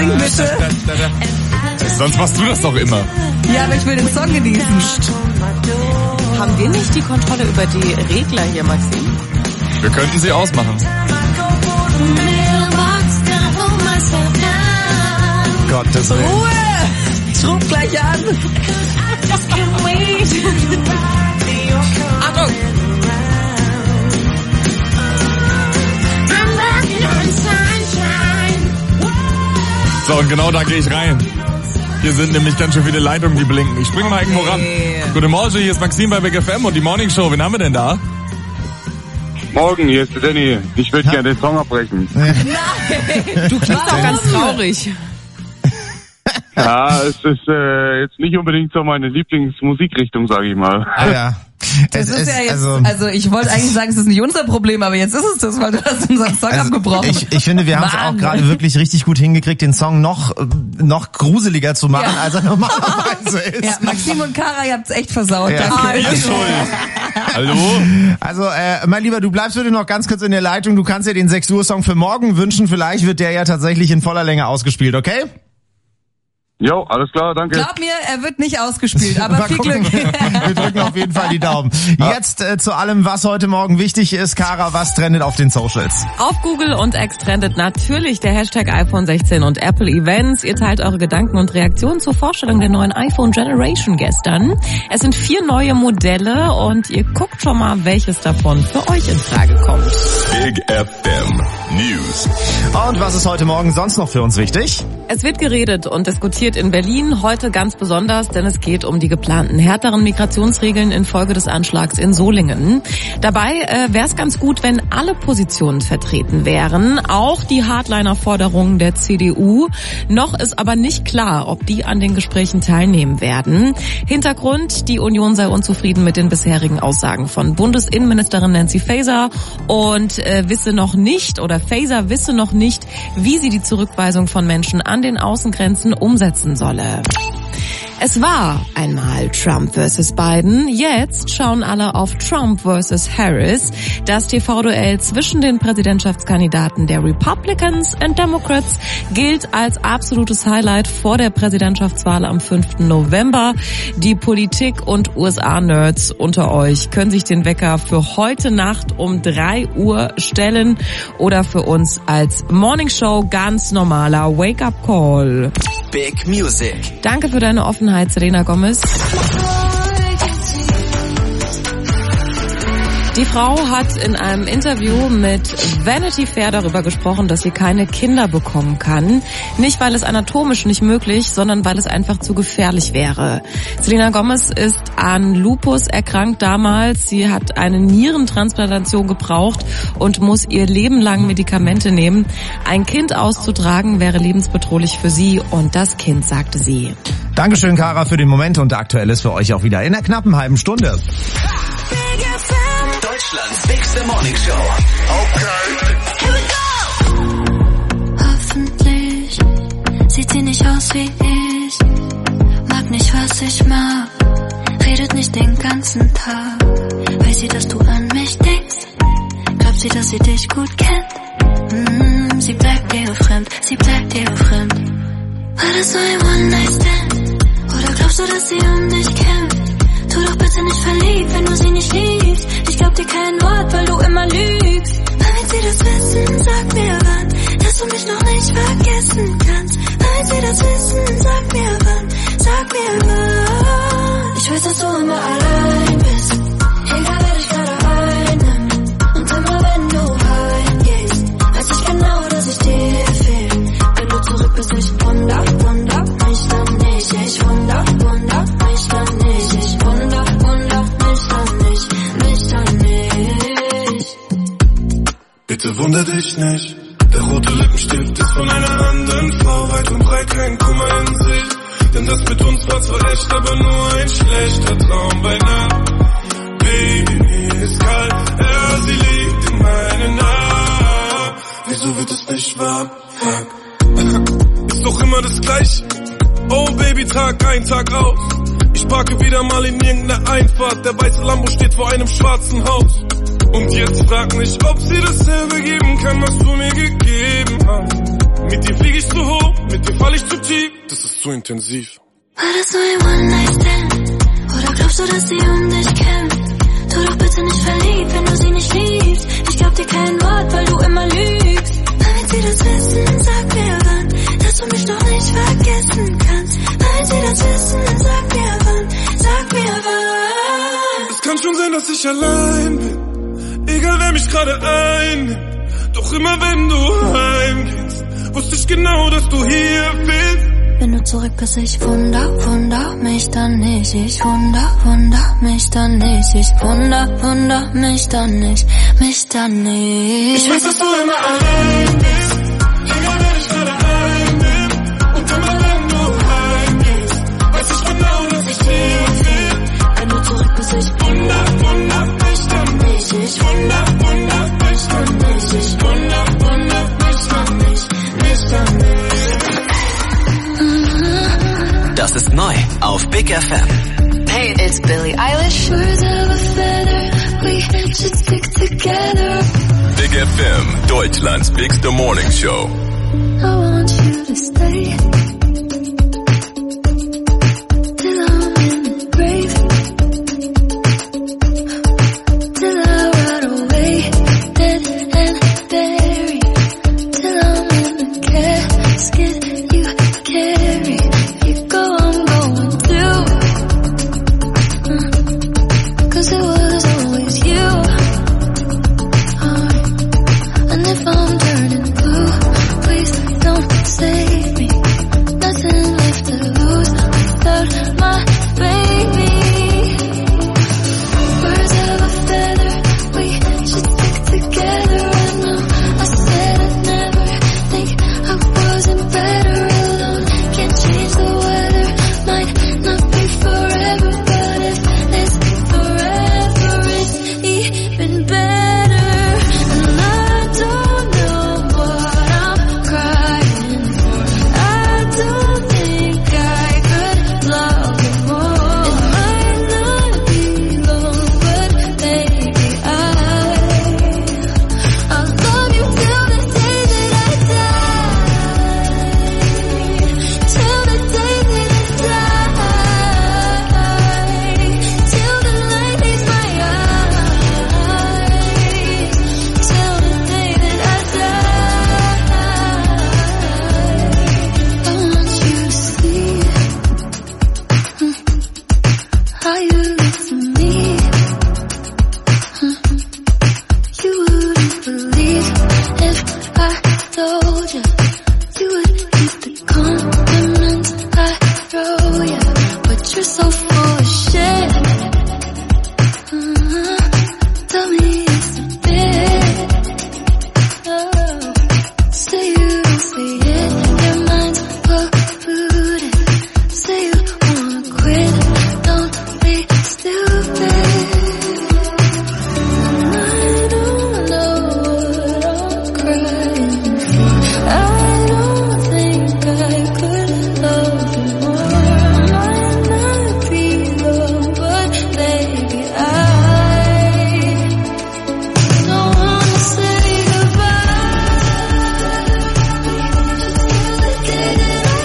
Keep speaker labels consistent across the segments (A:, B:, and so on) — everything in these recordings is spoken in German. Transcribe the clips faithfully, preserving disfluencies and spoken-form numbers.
A: sing bitte.
B: Sonst machst du das doch immer.
A: Ja, aber ich will den Song genießen.
C: Haben wir nicht die Kontrolle über die Regler hier, Maxim?
B: Wir könnten sie ausmachen.
D: Gottes Willen.
A: Ruhe! Ich ruf gleich an.
C: Achtung!
B: So, und genau da gehe ich rein. Hier sind nämlich ganz schön viele Leitungen, die blinken. Ich spring mal irgendwo ran. Guten Morgen, hier ist Maxim bei Big F M und die Morning Show. Wen haben wir denn da?
E: Morgen, hier ist der Danny. Ich würde gerne den Song abbrechen.
C: Nein! Du klingst auch ganz traurig.
E: Ja, es ist äh, jetzt nicht unbedingt so meine Lieblingsmusikrichtung, sage ich mal.
D: Ah, ja.
A: Das
D: es,
A: ist
D: es,
A: ja jetzt,
D: also,
A: also ich wollte eigentlich sagen, es ist nicht unser Problem, aber jetzt ist es das, weil du hast unseren Song
D: also
A: abgebrochen.
D: ich, ich finde, wir haben es auch gerade wirklich richtig gut hingekriegt, den Song noch noch gruseliger zu machen,
A: Ja.
D: als er normalerweise ist.
A: Ja, Maxim und Kara, ihr habt's echt versaut.
D: Ja.
A: Danke.
B: Ihr schuld. Hallo?
D: Also, äh, mein Lieber, du bleibst bitte noch ganz kurz in der Leitung. Du kannst dir den sechs Uhr Song für morgen wünschen. Vielleicht wird der ja tatsächlich in voller Länge ausgespielt, okay?
E: Jo, alles klar, danke.
A: Glaub mir, er wird nicht ausgespielt, aber
D: Mal
A: viel
D: gucken.
A: Glück.
D: Wir drücken auf jeden Fall die Daumen. Jetzt äh, zu allem, was heute Morgen wichtig ist. Kara, was trendet auf den Socials?
C: Auf Google und X trendet natürlich der Hashtag iPhone sechzehn und Apple Events. Ihr teilt eure Gedanken und Reaktionen zur Vorstellung der neuen iPhone Generation gestern. Es sind vier neue Modelle und ihr guckt schon mal, welches davon für euch in Frage kommt.
F: Big F M News.
D: Und was ist heute Morgen sonst noch für uns wichtig?
C: Es wird geredet und diskutiert in Berlin, heute ganz besonders, denn es geht um die geplanten härteren Migrationsregeln infolge des Anschlags in Solingen. Dabei äh, wäre es ganz gut, wenn alle Positionen vertreten wären, auch die Hardliner-Forderungen der C D U. Noch ist aber nicht klar, ob die an den Gesprächen teilnehmen werden. Hintergrund, die Union sei unzufrieden mit den bisherigen Aussagen von Bundesinnenministerin Nancy Faeser und äh, wisse noch nicht, oder Faeser wisse noch nicht, wie sie die Zurückweisung von Menschen an den Außengrenzen umsetzen solle. Es war einmal Trump versus Biden. Jetzt schauen alle auf Trump versus Harris. Das T V-Duell zwischen den Präsidentschaftskandidaten der Republicans und Democrats gilt als absolutes Highlight vor der Präsidentschaftswahl am fünften November. Die Politik- und U S A-Nerds unter euch können sich den Wecker für heute Nacht um drei Uhr stellen oder für uns als Morningshow ganz normaler Wake-up-Call.
F: Big Music.
C: Danke für deine Offenheit, Selena Gomez. Die Frau hat in einem Interview mit Vanity Fair darüber gesprochen, dass sie keine Kinder bekommen kann. Nicht, weil es anatomisch nicht möglich, sondern weil es einfach zu gefährlich wäre. Selena Gomez ist an Lupus erkrankt damals. Sie hat eine Nierentransplantation gebraucht und muss ihr Leben lang Medikamente nehmen. Ein Kind auszutragen wäre lebensbedrohlich für sie und das Kind, sagte sie.
D: Dankeschön, Kara, für den Moment und aktuell ist für euch auch wieder in einer knappen halben Stunde.
F: Deutschlands bigste Morning Show. Okay.
G: Hoffentlich sieht sie nicht aus wie ich, mag nicht, was ich mag, redet nicht den ganzen Tag. Weiß sie, dass du an mich denkst? Glaubt sie, dass sie dich gut kennt? Mm, sie bleibt dir fremd, sie bleibt dir fremd. War das so ein One-Night-Stand? Oder glaubst du, dass sie um dich kämpft? Tu doch bitte nicht verliebt, wenn du sie nicht liebst. Ich glaub dir kein Wort, weil du immer lügst. Wann wird sie das wissen? Sag mir wann, dass du mich noch nicht vergessen kannst. Wann wird sie das wissen? Sag mir wann, sag mir wann. Ich weiß, dass du immer allein bist, egal wer dich gerade einnimmt. Und immer wenn du heimgehst, weiß ich genau, dass ich dir fehl. Wenn du zurück bist, ich wunder, wunder mich dann nicht. Ich wunder, wunder mich dann nicht. Ich wunder, wunder mich dann nicht, mich dann nicht.
H: Bitte wunder dich nicht, der rote Lippenstift ist von einer anderen Frau. Weit und breit kein Kummer in sich, denn das mit uns war zwar echt, aber nur ein schlechter Traum bei Nacht. Baby ist kalt, ja, sie liegt in meinen Armen. Wieso wird es nicht warm? Fuck. Ist doch immer das Gleiche. Oh Baby, Tag ein, Tag aus. Ich parke wieder mal in irgendeiner Einfahrt. Der weiße Lambo steht vor einem schwarzen Haus. Und jetzt frag mich, ob sie dasselbe geben kann, was du mir gegeben hast. Mit dir flieg ich zu hoch, mit dir fahr fall ich zu tief, das ist zu intensiv.
G: War das nur ein One-Night-Stand? Oder glaubst du, dass sie um dich kämpft? Tu doch bitte nicht verliebt, wenn du sie nicht liebst. Ich glaub dir kein Wort, weil du immer lügst. Damit sie das wissen, sag mir wann, dass du mich noch nicht vergessen kannst. Damit sie das wissen, sag mir wann, sag mir wann.
H: Es kann schon sein, dass ich allein bin, egal wer mich gerade einnimmt. Doch immer wenn du heimgehst, wusste ich genau, dass du hier bist.
G: Wenn du zurück bist, ich wunder, wunder mich dann nicht. Ich wunder, wunder mich dann nicht. Ich wunder, wunder mich dann nicht. Mich dann nicht.
H: Ich weiß, dass du immer allein bist, egal wer dich gerade einnimmt. Und immer wenn du heimgehst, weiß ich genau, dass ich hier bin.
G: Wenn du zurück bist, ich
H: wunder, wunder mich dann nicht. Ich wunder, wunder mich dann nicht. Ich wunder, wunder mich dann nicht. Mich dann nicht.
F: Das ist neu auf Big F M.
I: Hey, it's Billie Eilish.
G: Birds of a feather, we should stick together.
F: Big F M, Deutschlands bigste Morning Show.
G: I want you to stay till I'm in the grave, till I rot away, dead and buried, till I'm in the casket you carry. You go, I'm going too, cause it was always you. Alright. And if I'm turning blue, please don't save me. Nothing left to lose without my baby. Birds of a feather, we should stick together. I know I said I'd never think I wasn't better alone. Can't change the weather, might not be forever, but if it's forever, it's even better. And I don't know what I'm crying for. I don't think I could love you more. It might not be long, but baby, I I'll love you till the day that I die. Till the day that I die. Till the light leaves my eyes. Till the day that I die. I want you to see how you look for me. You wouldn't believe if I told you. You would keep the compliments I throw you, but you're so full of shit. Uh-huh. Tell me it's a bit. Oh. Say you don't say it, your mind's polluted. Say you wanna quit, don't be stupid. And I don't know what I'm crying for. I don't think I could love you more. Might not be long, but baby, I don't wanna say goodbye. Just till the day that I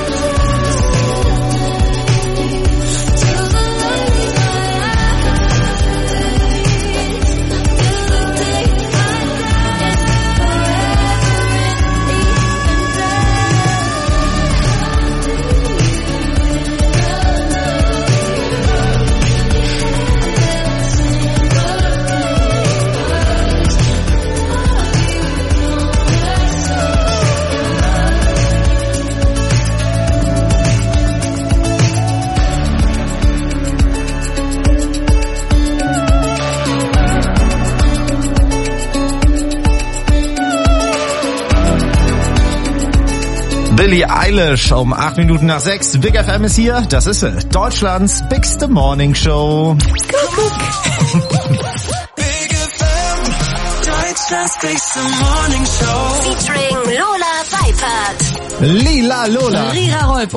G: die. Till the light leaves my eyes. Till the day I die. It's
D: Billie Eilish um acht Minuten nach sechs. Big F M ist hier. Das ist sie. Deutschlands bigste Morning Show.
F: Deutschlands bigste Morning Show.
I: Featuring Lola Weipert.
D: Lila Lola.
A: Rira Rolf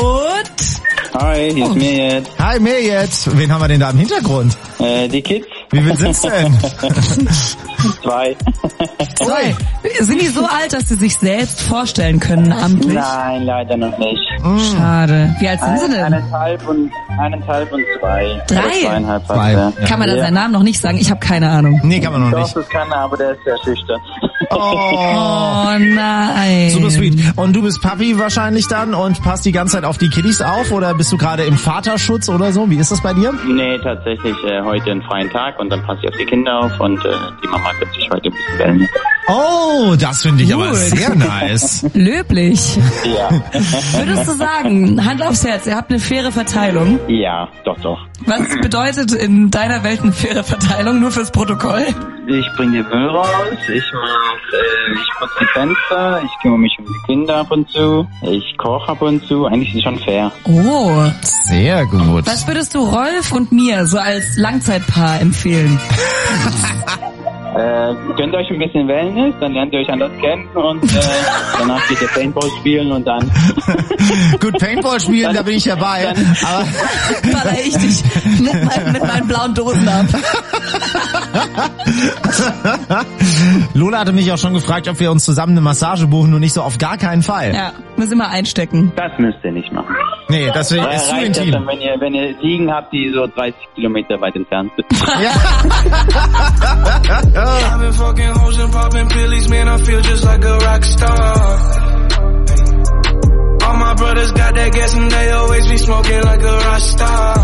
A: und...
J: Hi, hier ist Mirjet.
D: Hi Mirjet. Wen haben wir denn da im Hintergrund?
J: Äh, die Kids.
D: Wie viel sind's denn?
J: Zwei.
A: Zwei. Sind die so alt, dass sie sich selbst vorstellen können namentlich?
J: Nein, leider noch nicht.
A: Schade. Wie alt sind sie denn?
J: Eineinhalb und, eineinhalb und zwei.
A: Drei?
J: Oder zweieinhalb fast,
D: Zwei.
J: ja.
A: Kann man da
J: Ja.
A: seinen Namen noch nicht sagen? Ich habe keine Ahnung.
D: Nee, kann man noch
J: Doch,
D: nicht.
J: das kann er, aber der ist sehr schüchtern.
A: Oh nein.
D: Super sweet. Und du bist Papi wahrscheinlich dann und passt die ganze Zeit auf die Kiddies auf oder bist du gerade im Vaterschutz oder so? Wie ist das bei dir?
J: Nee, tatsächlich äh, heute einen freien Tag und dann passe ich auf die Kinder auf und äh, die Mama wird sich heute ein bisschen wellen.
D: Oh, das finde ich aber
A: Gut.
D: sehr nice.
A: Löblich.
J: Ja.
A: Würdest du sagen, Hand aufs Herz, ihr habt eine faire Verteilung?
J: Ja, doch, doch.
A: Was bedeutet in deiner Welt eine faire Verteilung? Nur fürs Protokoll?
J: Ich bringe Müll raus, ich mach, äh, ich putze die Fenster, ich kümmere mich um die Kinder ab und zu, ich koche ab und zu, eigentlich ist es schon fair.
A: Oh.
D: Sehr gut.
A: Was würdest du Rolf und mir so als Langzeitpaar empfehlen?
J: Äh, gönnt euch ein bisschen Wellness, dann lernt ihr euch anders kennen und äh, danach geht ihr Paintball spielen und dann...
D: Gut, Paintball spielen, da bin ich dabei. Aber
A: Baller ich dich mit, mein, mit meinen blauen Dosen ab.
D: Lola hatte mich auch schon gefragt, ob wir uns zusammen eine Massage buchen und nicht so auf gar keinen Fall.
A: Ja, müssen wir einstecken.
J: Das müsst ihr nicht machen.
D: Nee, das ist
J: Äh,
D: zu
J: reicht das
D: intim.
J: dann, wenn ihr, wenn ihr Liegen habt, die so dreißig Kilometer weit entfernt sind.
H: I've been fucking hoes and popping pillies, man, I feel just like a rock star. All my brothers got that gas and they always be smoking like a rock star.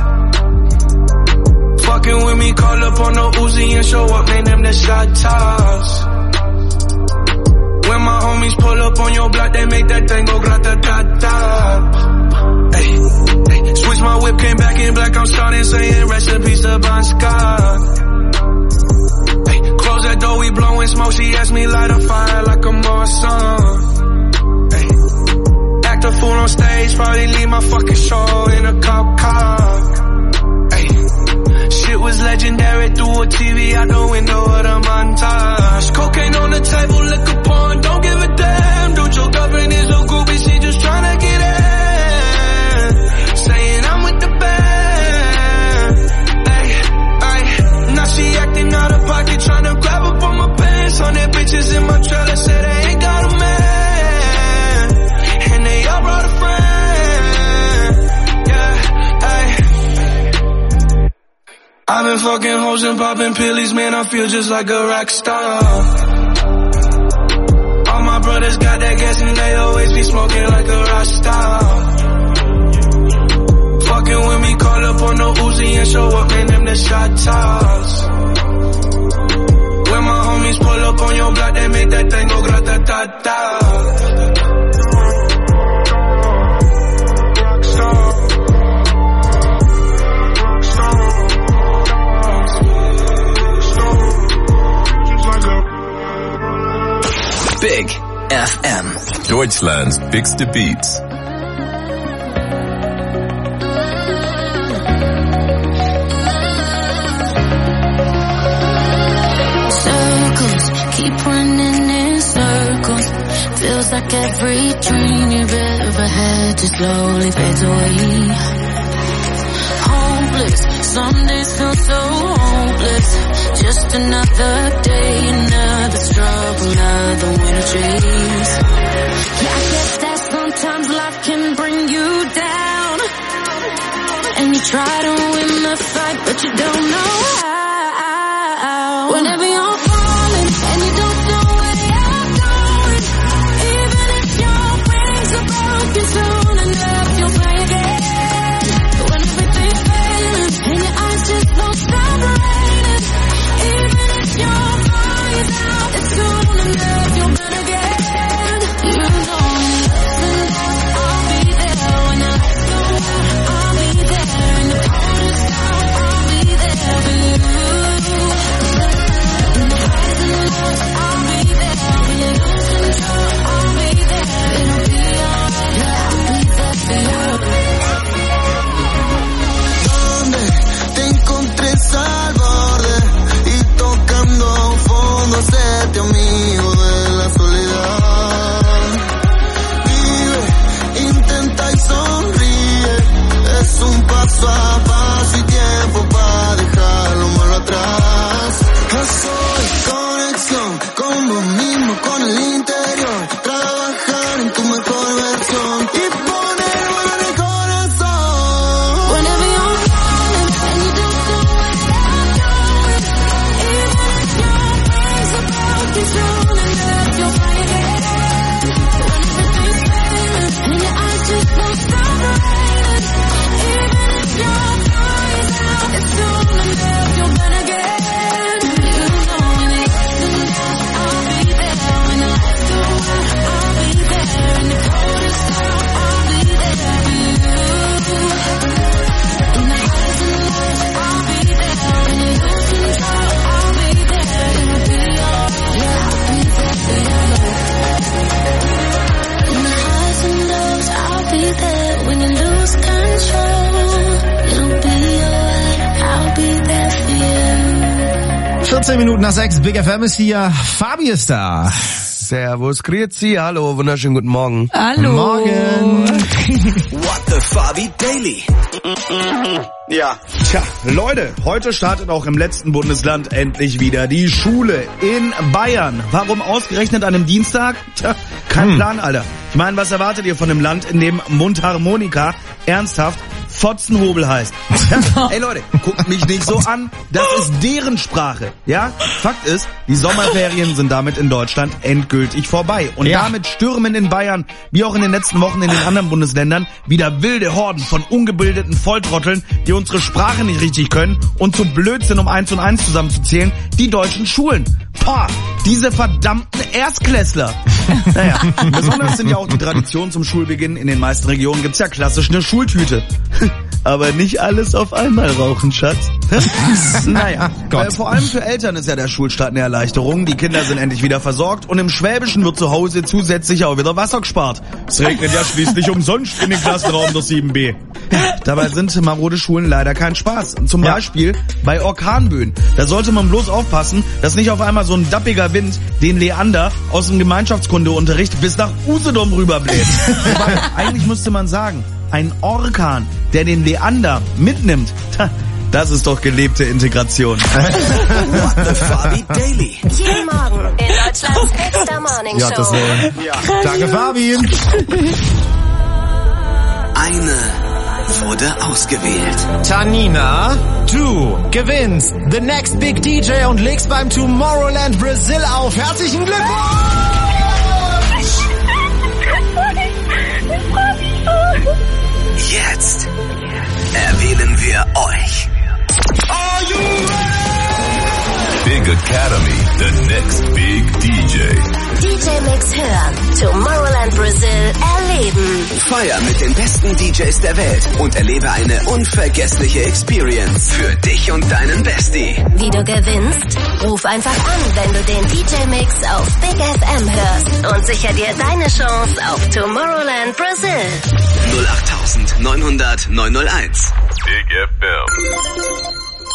H: Fucking with me, call up on the Uzi and show up, name them the shot toss. When my homies pull up on your block, they make that thing go grata-ta-ta. Hey, hey, switch my whip, came back in black, I'm starting saying recipes to Bon Scott. Close that door, we blowing smoke. She asked me light a fire like a Marsan. Hey. Act a fool on stage, probably leave my fucking show in a cop car. Hey. Shit was legendary, through a T V out the window of the montage. Cocaine on the table, liquor porn, don't give a damn. Dude, your girlfriend is a groupie, she just tryna get in. Saying I'm with the band. Hey, hey. Now she acting out of pocket, tryna grab up on my pants. On their bitches in my trailer, say they ain't got a man. And they all brought a friend. Yeah, hey. I've been fucking hoes and popping pillies, man, I feel just like a rock star. All my brothers got that gas and they always be smoking like a rock star. Fucking with me, call up on the Uzi and show up, man, them the shot toss. When my homies pull up on your block, they make that thing go grata-ta-ta.
F: Big F M. Deutschland's bigste Beats.
G: Keep running in circles. Feels like every dream you've ever had just slowly fades away. Hopeless, some days feel so hopeless. Just another day, another struggle, another winter chase. Yeah, I guess that sometimes life can bring you down. And you try to win the fight, but you don't know how. Whenever you're falling and you don't know where you're going, even if your wings are broken, soon enough you'll fly again. When everything's failing and your eyes just don't stop raining, even if your body's out, it's soon enough you'll burn again. You know lose control. You'll be alright, I'll be there for you.
D: vierzehn Minuten nach sechs, Big F M ist hier, Fabi ist da.
K: Servus, grüezi, hallo, wunderschönen guten Morgen.
A: Hallo.
D: Morgen.
F: What the Fabi Daily.
L: Ja, tja, Leute, heute startet auch im letzten Bundesland endlich wieder die Schule in Bayern. Warum ausgerechnet an einem Dienstag? Tja, kein hm. Plan, Alter. Ich meine, was erwartet ihr von einem Land, in dem Mundharmonika ernsthaft Fotzenhobel heißt? Ey Leute, guckt mich nicht so an, das ist deren Sprache, ja? Fakt ist, die Sommerferien sind damit in Deutschland endgültig vorbei. Und ja. damit stürmen in Bayern, wie auch in den letzten Wochen in den anderen Bundesländern, wieder wilde Horden von ungebildeten Volltrotteln, die unsere Sprache nicht richtig können und zu blöd sind, um eins und eins zusammenzuzählen, die deutschen Schulen. Boah, diese verdammten Erstklässler. Naja, besonders sind ja auch die Traditionen zum Schulbeginn. In den meisten Regionen gibt's ja klassisch eine Schultüte. Aber nicht alles auf einmal rauchen, Schatz. Naja, Gott. Äh, vor allem für Eltern ist ja der Schulstart eine Erleichterung. Die Kinder sind endlich wieder versorgt und im Schwäbischen wird zu Hause zusätzlich auch wieder Wasser gespart. Es regnet ja schließlich umsonst in den Klassenraum der sieben b. Dabei sind marode Schulen leider kein Spaß. Zum ja. Beispiel bei Orkanböen. Da sollte man bloß aufpassen, dass nicht auf einmal so ein dappiger Wind den Leander aus dem Gemeinschaftskundeunterricht bis nach Usedom rüberbläht. Wobei, eigentlich müsste man sagen, ein Orkan, der den Leander mitnimmt, das ist doch gelebte Integration.
F: What the Fabi Daily.
I: Jeden Morgen in Deutschlands bester Morning Show.
D: Ja, das äh, ja. Danke, Fabi.
F: Eine wurde ausgewählt.
D: Tanina, du gewinnst The Next Big D J und legst beim Tomorrowland Brazil auf. Herzlichen Glückwunsch!
F: Jetzt erwählen wir euch.
H: Are you ready?
F: Big Academy, the next big D J.
I: D J Mix hören, Tomorrowland Brazil erleben.
F: Feier mit den besten D Js der Welt und erlebe eine unvergessliche Experience für dich und deinen Bestie.
I: Wie du gewinnst? Ruf einfach an, wenn du den D J Mix auf Big F M hörst und sicher dir deine Chance auf Tomorrowland Brazil.
F: null acht neun null null neun null eins. Big F M.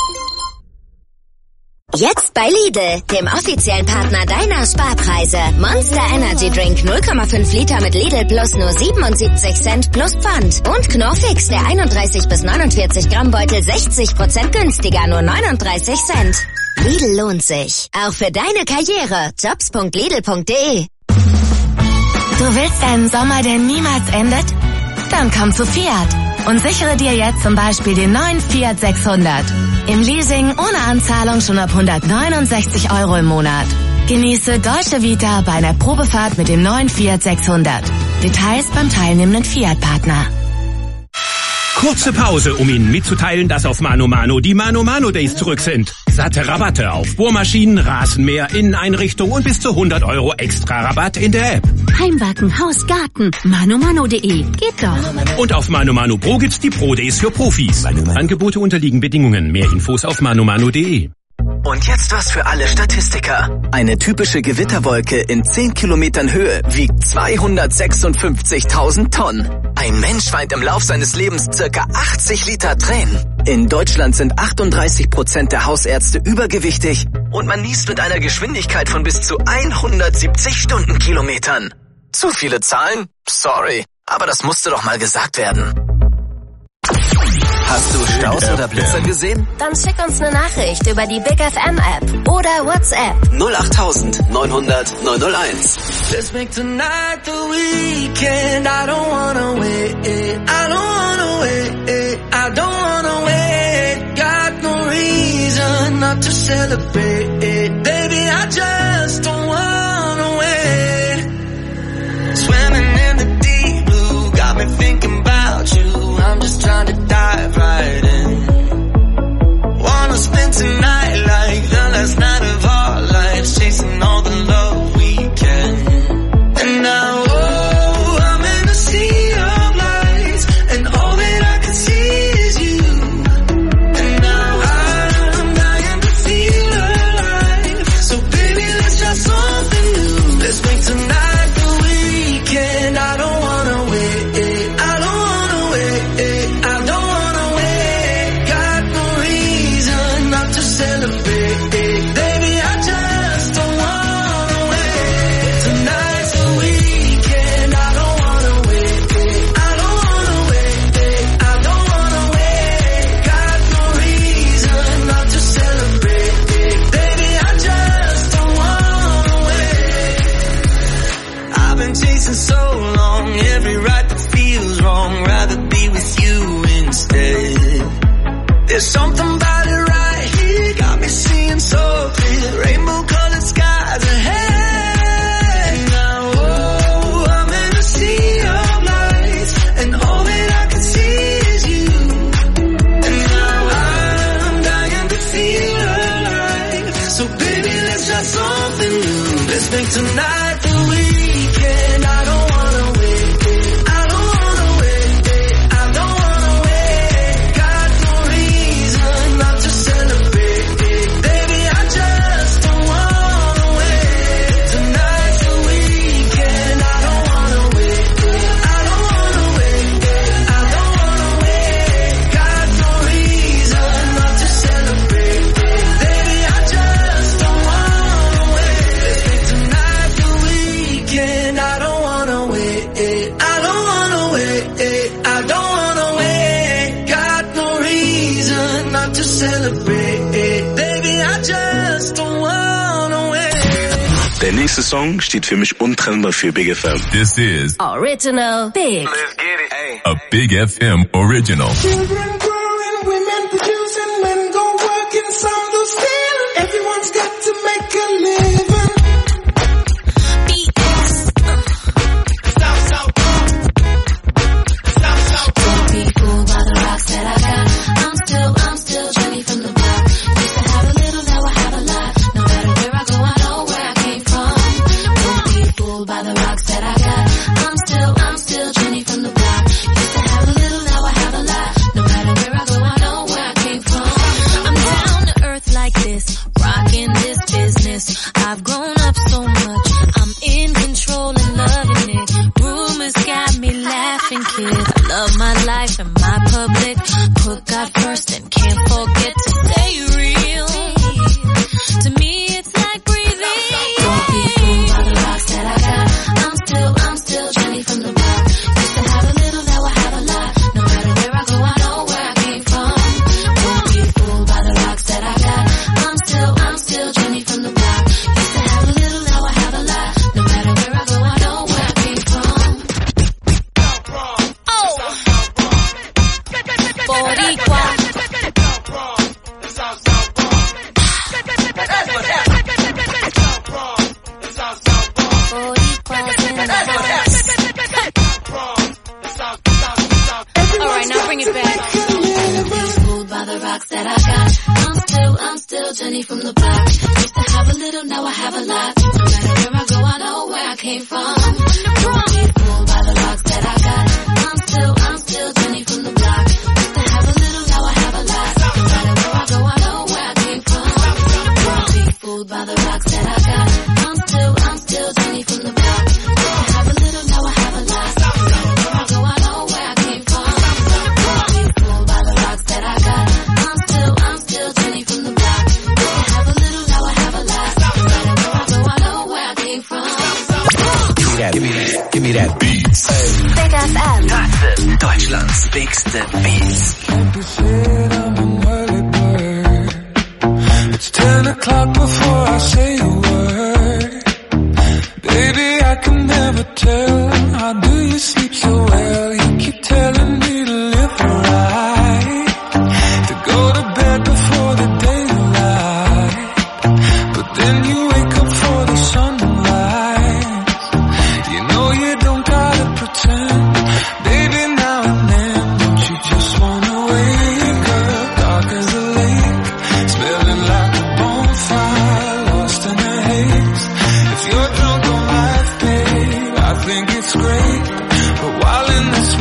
M: Jetzt bei Lidl, dem offiziellen Partner deiner Sparpreise. Monster Energy Drink null Komma fünf Liter mit Lidl Plus nur siebenundsiebzig Cent plus Pfand. Und Knorrfix, der einunddreißig bis neunundvierzig Gramm Beutel sechzig Prozent günstiger, nur neununddreißig Cent. Lidl lohnt sich. Auch für deine Karriere. jobs punkt lidl punkt de.
N: Du willst einen Sommer, der niemals endet? Dann komm zu Fiat und sichere dir jetzt zum Beispiel den neuen Fiat sechshundert. Im Leasing ohne Anzahlung schon ab hundertneunundsechzig Euro im Monat. Genieße Deutsche Vita bei einer Probefahrt mit dem neuen Fiat sechshundert. Details beim teilnehmenden Fiat-Partner.
O: Kurze Pause, um Ihnen mitzuteilen, dass auf Mano Mano die Mano Mano Days zurück sind. Satte Rabatte auf Bohrmaschinen, Rasenmäher, Inneneinrichtung und bis zu hundert Euro extra Rabatt in der App.
P: Heimwerken, Haus, Garten, manomano punkt de. Geht doch.
O: Und auf Mano Mano Pro gibt's die Pro Days für Profis. Angebote unterliegen Bedingungen. Mehr Infos auf manomano punkt de.
F: Und jetzt was für alle Statistiker. Eine typische Gewitterwolke in zehn Kilometern Höhe wiegt zweihundertsechsundfünfzigtausend Tonnen. Ein Mensch weint im Lauf seines Lebens circa achtzig Liter Tränen. In Deutschland sind achtunddreißig Prozent der Hausärzte übergewichtig und man niest mit einer Geschwindigkeit von bis zu hundertsiebzig Stundenkilometern. Zu viele Zahlen? Sorry, aber das musste doch mal gesagt werden. Hast du Staus oder Blitzer gesehen?
I: Dann schick uns eine Nachricht über die Big F M App oder WhatsApp.
F: null acht neun null null neun null eins.
Q: Let's make tonight the weekend. I don't wanna wait. I don't wanna wait. I don't wanna wait. Got no reason not to celebrate. Baby, I just don't wanna wait. Swimming in the deep blue, got me thinking about you. I'm just trying to dive right in. Wanna spend tonight like the last night of our lives, chasing all the love we can. And now, oh, I'm in a sea of lights, and all that I can see is you. And now I'm dying to feel wanna wait, I don't wanna wait. Got no reason not to celebrate. Baby, I just don't wanna wait.
R: Der nächste Song steht für mich untrennbar für Big F M.
I: This is Original Big.
R: Let's get it. Hey.
I: A Big F M original.
Q: Children growing, women producing, men go working, some do stealing. Everyone's got to make a living.
F: Deutschlands bigste Beats.
Q: It's ten o'clock before I say a word. Baby, I can never tell. How do you sleep so well? You keep telling me to live right, to go to bed before the daylight. But then you wake up for the sunrise. You know you don't gotta pretend. Baby, now and then, don't you just wanna wake up dark as a lake, smelling like a bonfire, lost in a haze. If you're drunk on life, babe, I think it's great. But while in this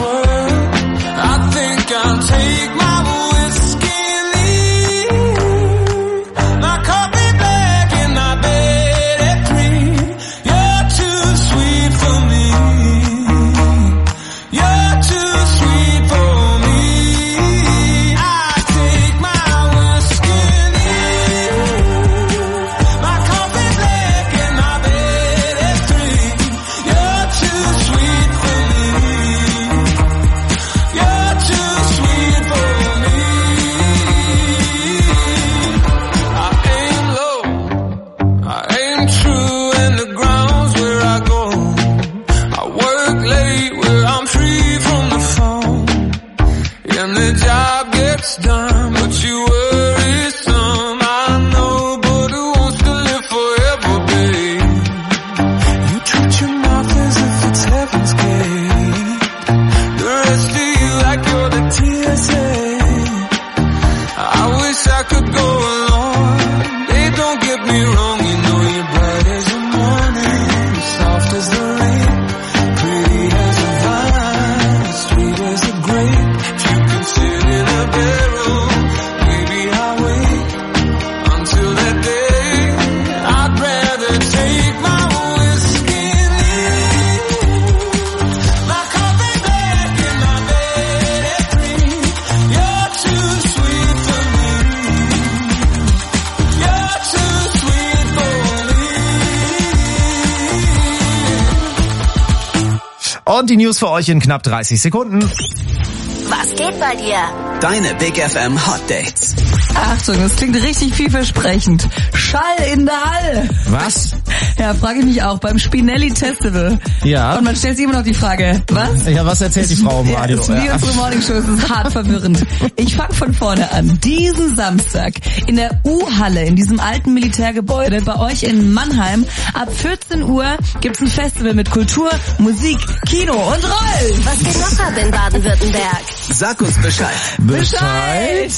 D: Und die News für euch in knapp dreißig Sekunden.
I: Was geht bei dir?
F: Deine Big F M Hot Dates.
A: Achtung, das klingt richtig vielversprechend. Schall in der Halle.
D: Was?
A: Ja, frage ich mich auch. Beim Spinelli Festival.
D: Ja.
A: Und man stellt sich immer noch die Frage, was?
D: Ja, was erzählt die Frau im Radio?
A: Ja, ist wie
D: ja.
A: unsere Morningshow, es ist hart verwirrend. Ich fange von vorne an. Diesen Samstag in der U-Halle, in diesem alten Militärgebäude bei euch in Mannheim, ab vierzehn Uhr gibt's ein Festival mit Kultur, Musik, Kino und Rollen.
I: Was geht noch ab in Baden-Württemberg?
F: Sag uns Bescheid.
D: Bescheid.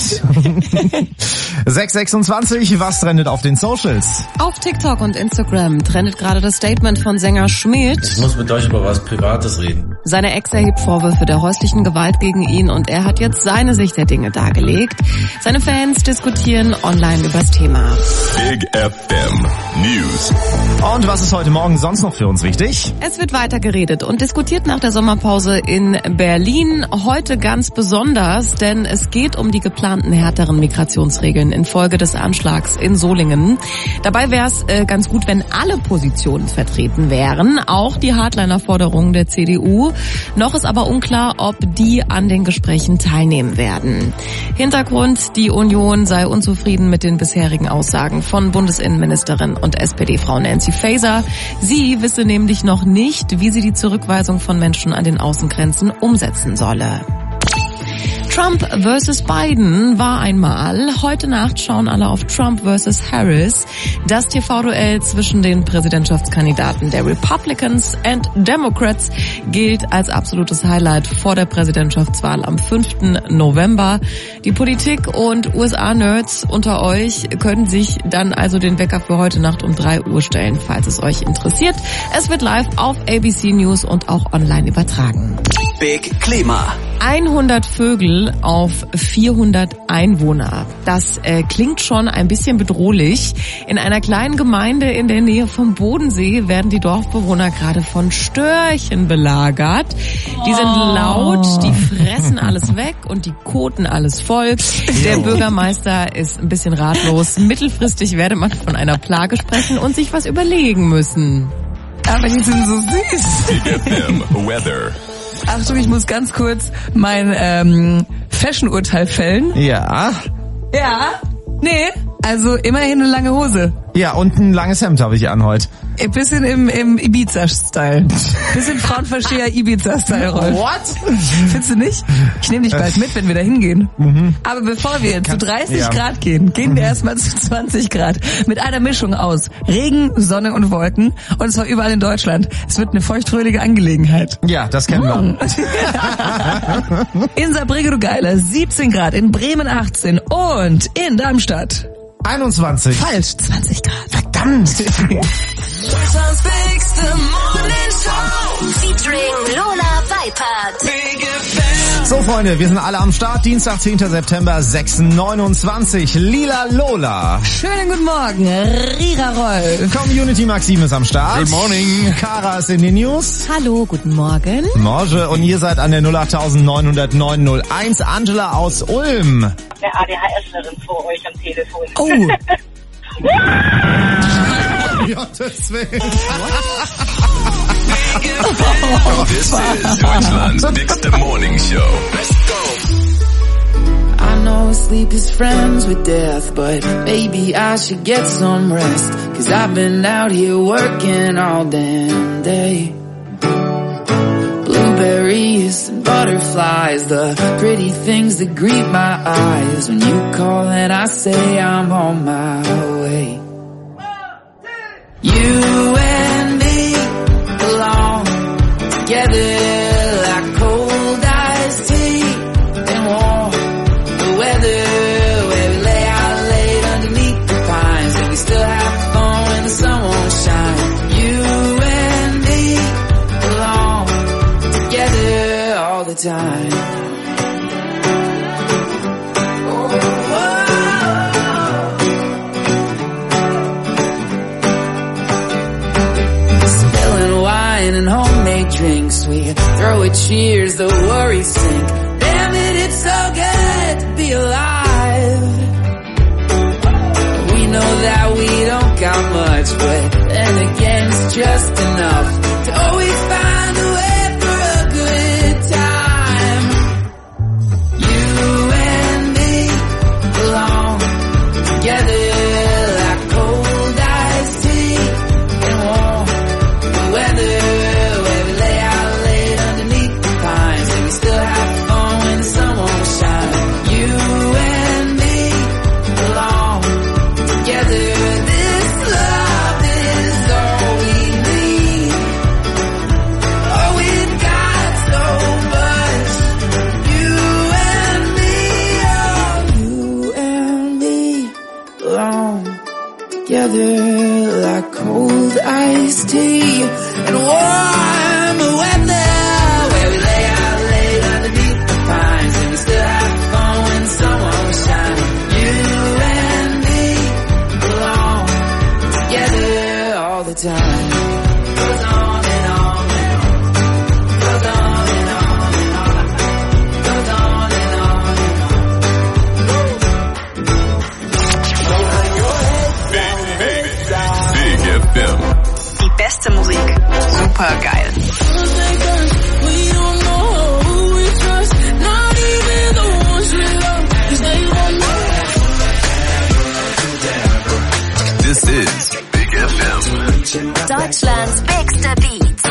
D: sechs sechsundzwanzig, was trendet auf den Socials?
C: Auf TikTok und Instagram trendet gerade das Statement von Sänger Schmidt.
S: Ich muss mit euch über was Privates reden.
C: Seine Ex erhebt Vorwürfe der häuslichen Gewalt gegen ihn und er hat jetzt seine Sicht der Dinge dargelegt. Seine Fans diskutieren online übers Thema.
H: Big F M News.
D: Und was ist heute Morgen sonst noch für uns wichtig?
C: Es wird weiter geredet und diskutiert nach der Sommerpause in Berlin. Heute ganz besonders, denn es geht um die geplanten härteren Migrationsregeln infolge des Anschlags in Solingen. Dabei wäre es äh, ganz gut, wenn alle Positionen vertreten wären, auch die Hardliner-Forderungen der C D U. Noch ist aber unklar, ob die an den Gesprächen teilnehmen werden. Hintergrund, die Union sei unzufrieden mit den bisherigen Aussagen von Bundesinnenministerin und S P D-Frau Nancy Faeser. Sie wisse nämlich noch nicht, wie sie die Zurückweisung von Menschen an den Außengrenzen umsetzen solle. Trump versus Biden war einmal. Heute Nacht schauen alle auf Trump versus Harris. Das T V-Duell zwischen den Präsidentschaftskandidaten der Republicans and Democrats gilt als absolutes Highlight vor der Präsidentschaftswahl am fünften November. Die Politik- und U S A-Nerds unter euch können sich dann also den Wecker für heute Nacht um drei Uhr stellen, falls es euch interessiert. Es wird live auf A B C News und auch online übertragen.
F: Big Klima.
C: hundert Vögel auf vierhundert Einwohner. Das äh, klingt schon ein bisschen bedrohlich. In einer kleinen Gemeinde in der Nähe vom Bodensee werden die Dorfbewohner gerade von Störchen belagert. Die sind laut, die fressen alles weg und die koten alles voll. Der Bürgermeister ist ein bisschen ratlos. Mittelfristig werde man von einer Plage sprechen und sich was überlegen müssen.
A: Aber die sind so süß.
H: Big F M Weather.
A: Achtung, ich muss ganz kurz mein ähm, Fashion-Urteil fällen.
D: Ja.
A: Ja? Nee, also immerhin eine lange Hose.
D: Ja, und ein langes Hemd habe ich an heute.
A: Ein bisschen im, im Ibiza-Style. Bisschen Frauenversteher Ibiza-Style, Rolf.
D: What?
A: Findest du nicht? Ich nehme dich bald mit, wenn wir da hingehen.
D: Mhm.
A: Aber bevor wir zu dreißig
D: ja.
A: Grad gehen, gehen wir erstmal zu zwanzig Grad. Mit einer Mischung aus Regen, Sonne und Wolken. Und zwar überall in Deutschland. Es wird eine feuchtfröhliche Angelegenheit.
D: Ja, das kennen wir.
A: In Saarbrücken, du Geiler, siebzehn Grad. In Bremen achtzehn. Und in Darmstadt
D: einundzwanzig.
A: Falsch, zwanzig Grad.
D: Verdammt.
I: Featuring Lola Weipert.
D: So Freunde, wir sind alle am Start. Dienstag, zehnten September, sechs Uhr neunundzwanzig. Lila Lola.
A: Schönen guten Morgen, Rira Rolf.
D: Community Maxim ist am Start.
B: Good morning.
D: Kara ist in den News.
C: Hallo, guten Morgen.
D: Morge und ihr seid an der null acht neun null neun null eins. Angela aus Ulm.
T: Der A D H S-Lerin vor euch am Telefon.
A: Oh.
D: Gottes Willen.
H: This is Deutschland's biggest morning show. Let's go.
Q: I know sleep is friends with death, but maybe I should get some rest. Cause I've been out here working all damn day. Blueberries and butterflies, the pretty things that greet my eyes. When you call and I say I'm on my way. You and me belong together like cold iced tea and warm the weather, where we lay out late underneath the pines and we still have fun when the sun won't shine. You and me belong together all the time. And homemade drinks, we throw a cheers, the worries sink. Damn it, it's so good to be alive. We know that we don't got much, but then again it's just enough to always find a way for together like cold iced tea and warm weather, where we lay out late underneath the pines and we still have fun when sun won't shine. You and me belong together all the time. Goes on and on and on. Goes on and on and on. Goes on and on and on.
B: Big F M.
U: Die beste Musik. Super geil.
B: This is Big F M.
I: Deutschlands bigste Beats.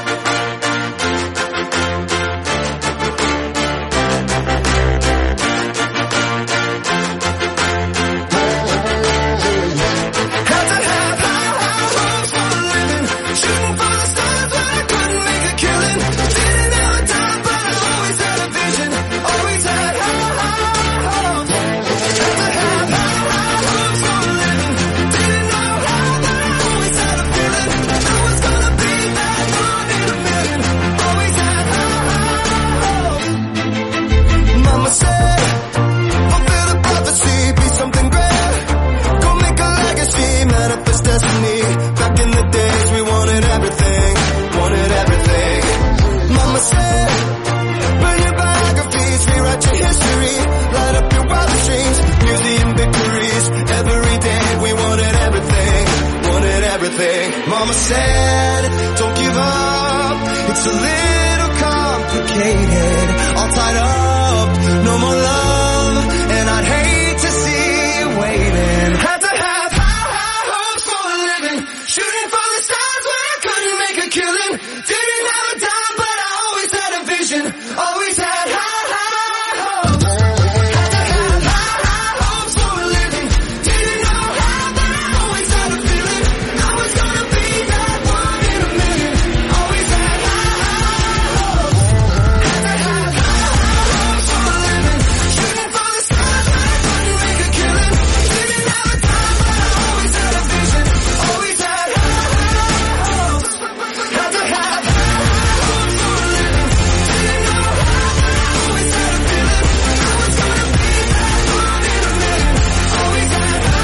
Q: Mama said, don't give up, it's a little complicated, all tied up, no more love, and I'd hate to see you waiting. Had to have high, high hopes for a living, shooting for the stars when I couldn't make a killing, didn't have a dime but I always had a vision, always had high, high hopes. Had to have high, high hopes for a living, didn't know how but I always had a feeling, I was gonna be that one in a million, always had high, high hopes. Had to have high, high hopes for a living, shooting for the stars when I couldn't make a killing, didn't have a dime but I always had a vision, always had high, high hopes. Had to have high, high hopes for a living, didn't know how but I always had a feeling, I was gonna be that one in a million, always had high,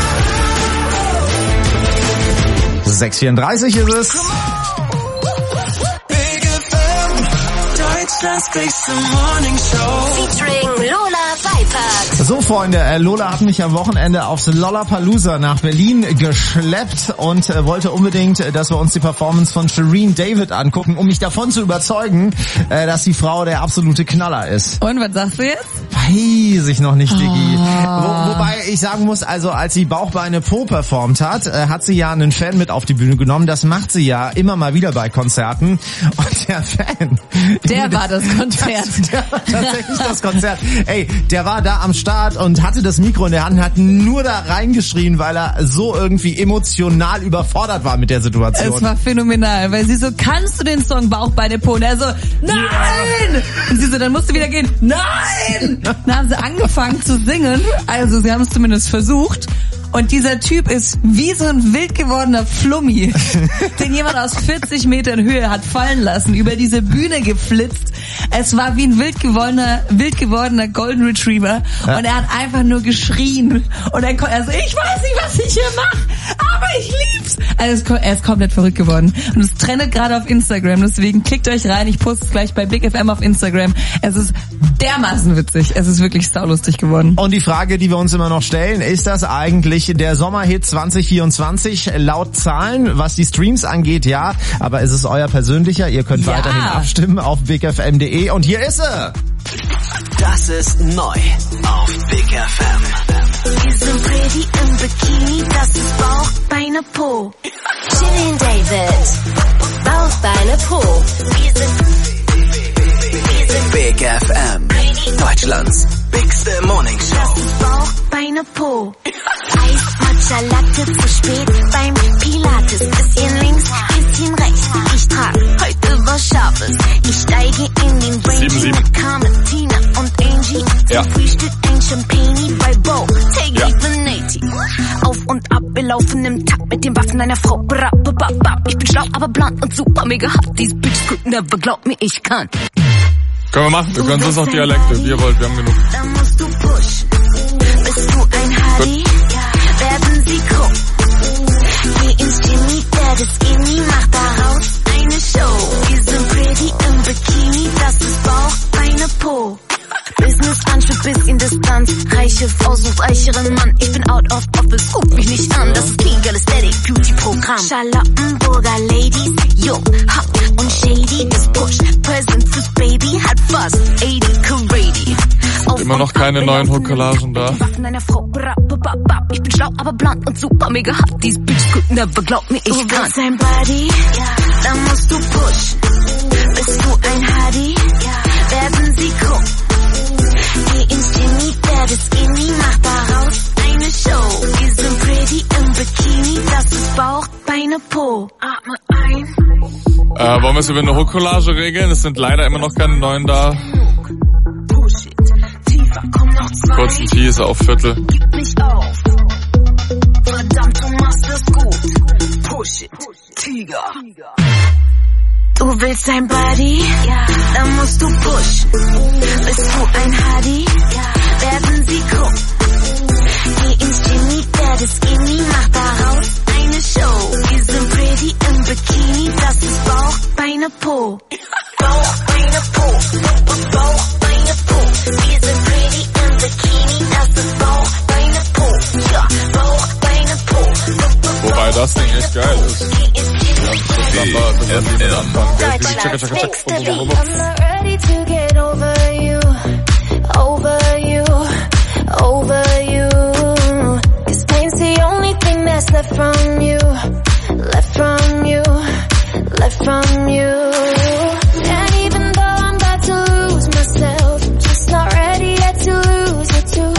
Q: high hopes.
D: sechs Uhr vierunddreißig ist es.
Q: Big F M, Deutschlands beste Morning Show.
I: Featuring Lola Weipert.
D: So, Freunde, äh, Lola hat mich am Wochenende aufs Lollapalooza nach Berlin geschleppt und äh, wollte unbedingt, äh, dass wir uns die Performance von Shireen David angucken, um mich davon zu überzeugen, äh, dass die Frau der absolute Knaller ist.
A: Und was sagst du jetzt?
D: Weiß ich noch nicht, Diggi.
A: Oh.
D: Wo, wobei ich sagen muss, also als sie Bauchbeine Po performt hat, äh, hat sie ja einen Fan mit auf die Bühne genommen. Das macht sie ja immer mal wieder bei Konzerten. Und der Fan...
A: Der war das Konzert.
D: Das, der war tatsächlich das Konzert. Ey, der war da am Start und hatte das Mikro in der Hand und hat nur da reingeschrien, weil er so irgendwie emotional überfordert war mit der Situation.
A: Es war phänomenal, weil sie so, kannst du den Song Bauchbeine Po? Und er so, nein! Yeah. Und sie so, dann musst du wieder gehen, nein! Dann haben sie angefangen zu singen, also sie haben es zumindest versucht. Und dieser Typ ist wie so ein wild gewordener Flummi, den jemand aus vierzig Metern Höhe hat fallen lassen, über diese Bühne geflitzt. Es war wie ein wild gewordener, wild gewordener Golden Retriever. Ja. Und er hat einfach nur geschrien. Und er, er so, ich weiß nicht, was ich hier mache, aber ich lieb's. Also er ist komplett verrückt geworden. Und es trendet gerade auf Instagram, deswegen klickt euch rein. Ich poste es gleich bei Big F M auf Instagram. Es ist dermaßen witzig. Es ist wirklich saulustig geworden.
D: Und die Frage, die wir uns immer noch stellen, ist das eigentlich der Sommerhit zwanzig vierundzwanzig? Laut Zahlen, was die Streams angeht, ja. Aber ist es euer persönlicher? Ihr könnt ja weiterhin abstimmen auf big f m punkt d e. Und hier ist er.
F: Das ist neu auf Big F M.
I: Wir sind pretty im Bikini, das ist Bauchbeine Po. Shireen David, Bauchbeine Po. Wir sind, wir sind
F: Big F M, Deutschlands bigste Morning Show.
I: Das ist Bauchbeine Po. Eis, Matcha, Latte, zu spät beim Pilates. Bisschen links, bisschen rechts. Ich trag heute was Scharfes. Ich steige in den Range mit Carmen, Tina und Angie.
B: Ja.
I: Zum Frühstück ein Champagne bei Bo. Take
B: ja.
I: even Nate. City. Auf und ab, wir laufen im Takt mit den Waffen einer Frau. Bra, bra, bra, bra. Ich bin schlau, aber blond und super mega hot. These bitches could never, glaub mir, ich kann.
B: Können wir machen, wir können sonst auch Dialekte, wie ihr wollt, wir haben genug.
I: Dann musst du pushen. Bist du ein Hardy? Werden sie krumm. Geh ins Genie, werde skinny, mach daraus eine Show. Wir sind pretty im Bikini, das ist Bauch, Beine, Po. Business-Anschub, bisschen Distanz. Reiche Frau sucht reicheren Mann. Ich bin out of office, guck mich nicht an. Das ist Legal Aesthetic Beauty-Programm. Charlottenburger Ladies, yo, hot und shady ist Push. Present fürs Baby, hat fast achtzig Carady.
B: Immer noch keine neuen Hook-Collagen da.
I: Ich bin schlau, aber blond und super mega hot. These bitches could never, glaub mir, ich kann. Du ein Body, dann musst du pushen. Bist du ein Hardy, werden sie krumm. Geh ins Genie, werde skinny, mach daraus eine Show. Wir sind pretty im Bikini, das ist Bauch, Beine, Po. Atme ein.
B: Äh, wollen wir es über eine Hook-Collage regeln? Es sind leider immer noch keine neuen da. Kurzen Teaser auf Viertel.
I: Gib mich auf. Verdammt, du machst das gut. Push it, Tiger. Du willst ein Buddy? Ja. Dann musst du pushen. Bist du ein Hardy? Ja. Werden sie krumm. Geh ins Genie, werde skinny, mach daraus eine Show. Wir sind pretty im Bikini, das ist Bauch, Beine, Po. Bauch, Beine, Po. Bauch, Beine, Po. Wir sind pretty im Bikini, das ist Bauch, Beine, Po. Ja, Bauch, Beine, Po.
B: Wobei das Ding echt geil ist.
I: Deutschlands nächste Lied. I'm not ready to get over you, over you, over you. Cause pain's the only thing that's left from you, left from you, left from you. And even though I'm about to lose myself, I'm just not ready yet to lose you too.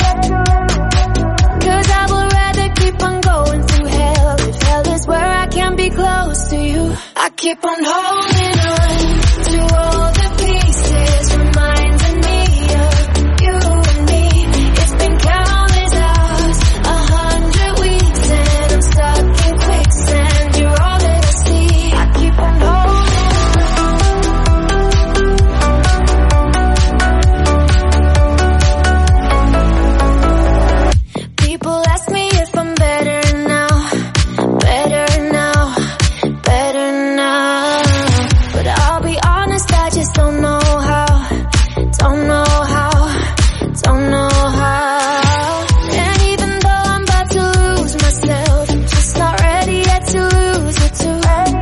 I: Cause I would rather keep on going through hell, if hell is where I can be close to you. I keep on holding on to all the pieces, reminding me of you and me. It's been countless hours, a hundred weeks, and I'm stuck in quicksand. You're all that I see. I keep on holding. People ask me if I'm better now, better now, better now. But I'll be honest, I just don't know how, don't know how, don't know how. And even though I'm about to lose myself, I'm just not ready yet to lose you too.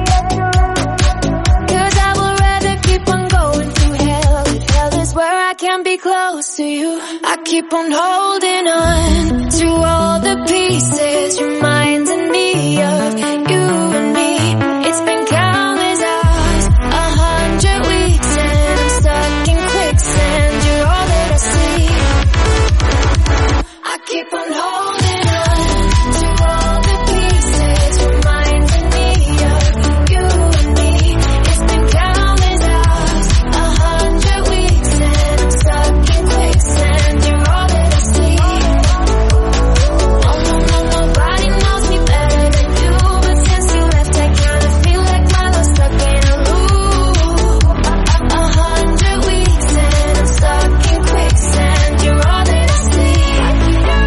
I: Cause I would rather keep on going through hell, if hell is where I can be close to you. I keep on holding on to all the pieces, reminding me of you and me. It's been countless hours, a hundred weeks, and I'm stuck in quicksand. You're all that I see. I keep on holding on to all the pieces, reminding me of you and me. It's been countless hours, a hundred weeks, and I'm stuck in quicksand. You're all that I see. No, no, no, nobody knows me better than you, but since you left, I kinda feel like my love's stuck in a loop. A, a hundred weeks, and I'm stuck in quicksand. You're all that I see. I keep on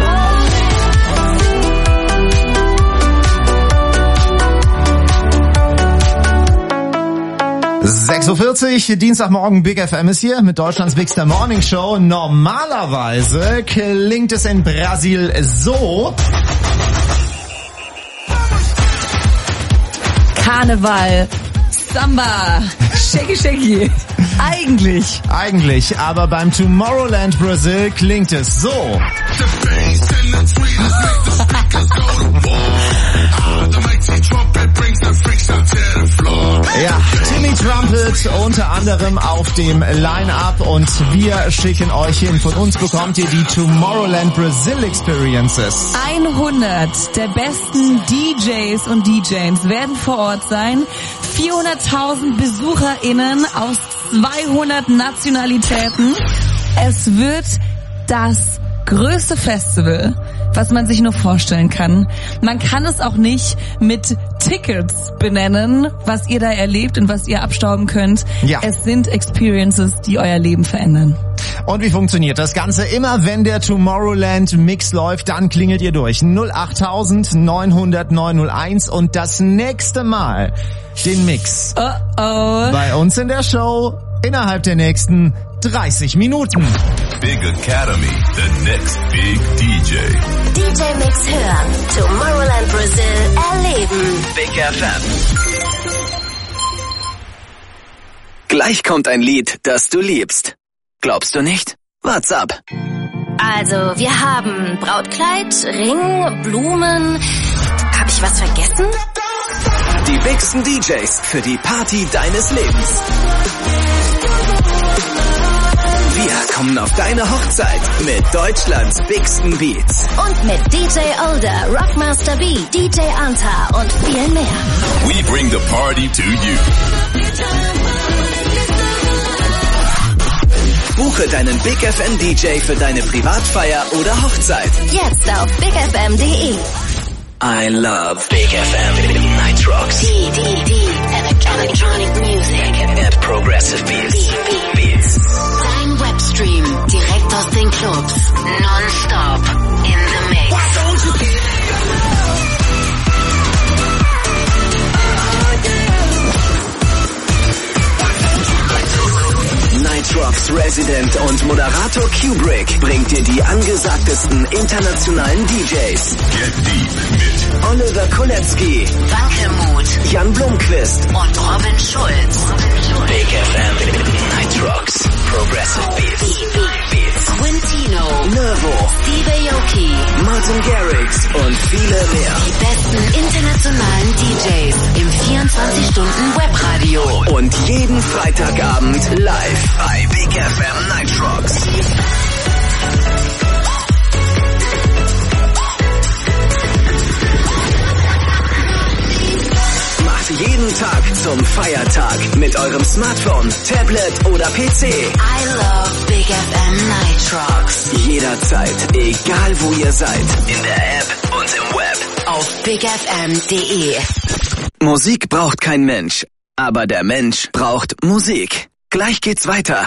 D: sechs Uhr vierzig, Dienstagmorgen, Big F M ist hier mit Deutschlands Bigster Morning Show. Normalerweise klingt es in Brasil so.
A: Karneval, Samba, Shaky Shaky. Eigentlich.
D: Eigentlich, aber beim Tomorrowland Brazil klingt es so. Ja, Timmy Trumpet unter anderem auf dem Line-Up und wir schicken euch hin. Von uns bekommt ihr die Tomorrowland Brazil Experiences.
A: hundert der besten D Js und D Js werden vor Ort sein. vierhunderttausend BesucherInnen aus zweihundert Nationalitäten. Es wird das größte Festival was man sich nur vorstellen kann. Man kann es auch nicht mit Tickets benennen, was ihr da erlebt und was ihr abstauben könnt.
D: Ja.
A: Es sind Experiences, die euer Leben verändern.
D: Und wie funktioniert das Ganze? Immer wenn der Tomorrowland Mix läuft, dann klingelt ihr durch. null acht neun hundert neun null eins und das nächste Mal den Mix.
A: Oh oh.
D: Bei uns in der Show innerhalb der nächsten dreißig Minuten.
E: Big Academy, the next big D J.
M: D J Mix hören, Tomorrowland Brazil erleben.
F: Big F M. Gleich kommt ein Lied, das du liebst. Glaubst du nicht? What's up?
N: Also, wir haben Brautkleid, Ring, Blumen. Hab ich was vergessen?
F: Die bigsten D Js für die Party deines Lebens. Wir kommen auf deine Hochzeit mit Deutschlands bigsten Beats.
M: Und mit D J Older, Rockmaster B, D J Anta und viel mehr.
E: We bring the party to you.
F: Buche deinen Big F M D J für deine Privatfeier oder Hochzeit.
M: Jetzt auf big f m punkt d e.
F: I love Big F M Night Rocks.
M: D D D Electronic Music
F: at Progressive Beats. Beats.
N: Dein Webstream direkt aus den Clubs. Non-stop in the mix.
F: Night Rocks Resident und Moderator Kubrick bringt dir die angesagtesten internationalen D Js.
E: Get deep mit
F: Oliver Kolecki,
N: Wankelmut,
F: Jan Blomqvist
N: und Robin Schulz.
F: Big F M Night Rocks Progressive Beats. Beats.
N: Quintino,
F: Nervo,
N: Steve Aoki,
F: Martin Garrix und viele mehr.
N: Die besten internationalen D Js im vierundzwanzig Stunden Webradio.
F: Und jeden Freitagabend live bei Big F M Night Rocks. Macht jeden Tag zum Feiertag mit eurem Smartphone, Tablet oder P C.
N: I love Big F M Night Rocks.
F: Jederzeit, egal wo ihr seid. In der App und im Web.
N: Auf big f m punkt d e.
F: Musik braucht kein Mensch, aber der Mensch braucht Musik. Gleich geht's weiter.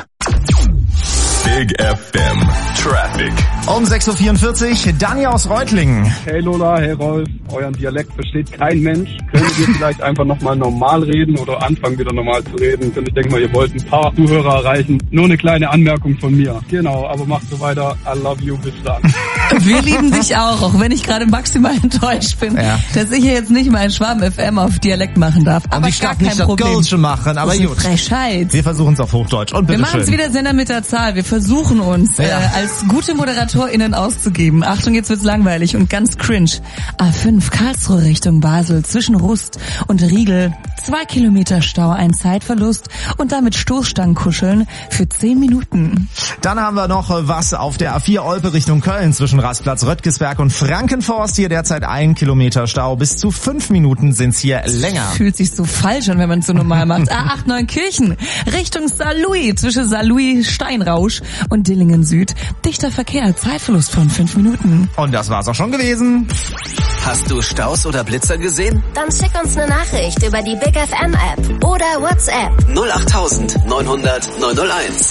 E: Big F M Traffic.
D: Um sechs Uhr vierundvierzig, Dani aus Reutlingen.
V: Hey Lola, hey Rolf, euren Dialekt versteht kein Mensch. Könnt ihr vielleicht einfach nochmal normal reden oder anfangen wieder normal zu reden? Denn ich denke mal, ihr wollt ein paar Zuhörer erreichen. Nur eine kleine Anmerkung von mir. Genau, aber macht so weiter. I love you, bis dann.
A: Wir lieben dich auch, auch wenn ich gerade maximal enttäuscht bin, ja. dass ich hier jetzt nicht mal ein Schwaben F M auf Dialekt machen darf. Aber
D: und ich
A: gar
D: darf
A: kein
D: nicht
A: Problem.
D: das Gölsche machen, aber
A: das ist
D: gut.
A: Frechheit.
D: Wir versuchen es auf Hochdeutsch. Und
A: wir machen es
D: schön.
A: wieder Sender mit der Zahl. Wir versuchen uns
D: ja.
A: äh, als gute ModeratorInnen auszugeben. Achtung, jetzt wird's langweilig und ganz cringe. A fünf Karlsruhe Richtung Basel zwischen Rust und Riegel. Zwei Kilometer Stau, ein Zeitverlust und damit Stoßstangen kuscheln für zehn Minuten.
D: Dann haben wir noch was auf der A vier Olpe Richtung Köln zwischen Rastplatz Röttgesberg und Frankenforst. Hier derzeit ein Kilometer Stau. Bis zu fünf Minuten sind's hier länger.
A: Fühlt sich so falsch an, wenn man es so normal macht. A acht Neunkirchen Richtung Saarlouis zwischen Saarlouis Steinrausch und Dillingen Süd. Dichter Verkehr, Zeitverlust von fünf Minuten.
D: Und das war's auch schon gewesen.
F: Hast du Staus oder Blitzer gesehen?
M: Dann schick uns eine Nachricht über die Big F M App oder WhatsApp.
F: null acht neun hundert neun null eins.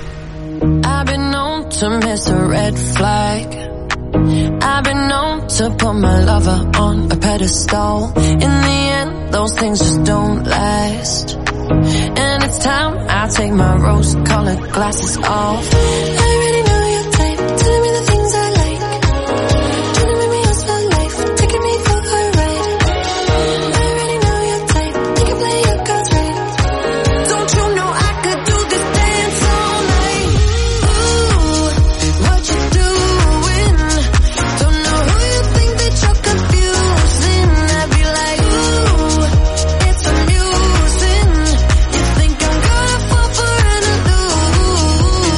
Q: I've been known to miss a red flag. I've been known to put my lover on a pedestal. In the end, those things just don't last. And it's time I take my rose-colored glasses off. I already know your type. Tell me the things I like. Trying to make me yours for life. Taking me for a ride. I already know your type. You can play your cards right. Don't you know I could do this dance all night? Ooh, what you doing? Don't know who you think that you're confusing. I'd be like, ooh, it's amusing. You think I'm gonna fall for an illusion?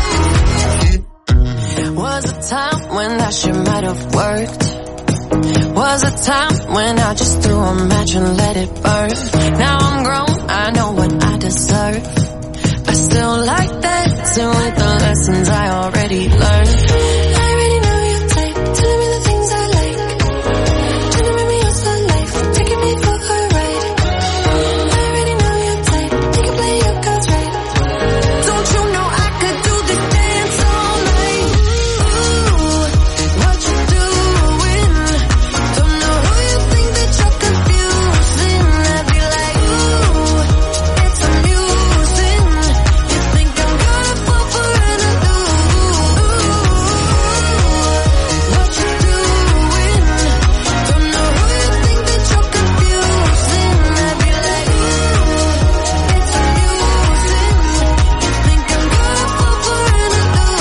Q: Was a time when that shit might have worked. was a time when I just threw a match and let it burn. Now I'm grown, I know what I deserve. I still like dancing with the lessons I already learned. I already know your type, telling me the things I like, trying to make me your sun life, taking me for a ride. I already know your type, you can play your cards right. Don't you know I could do this dance all night? Ooh, what you doing? Don't know who you think that you're confusing. I'd be like, ooh, it's amusing. You think I'm gonna fall for another? What you doing? Don't know who you think that you're confusing. I'd be like, ooh, it's amusing. You think I'm gonna fall for another?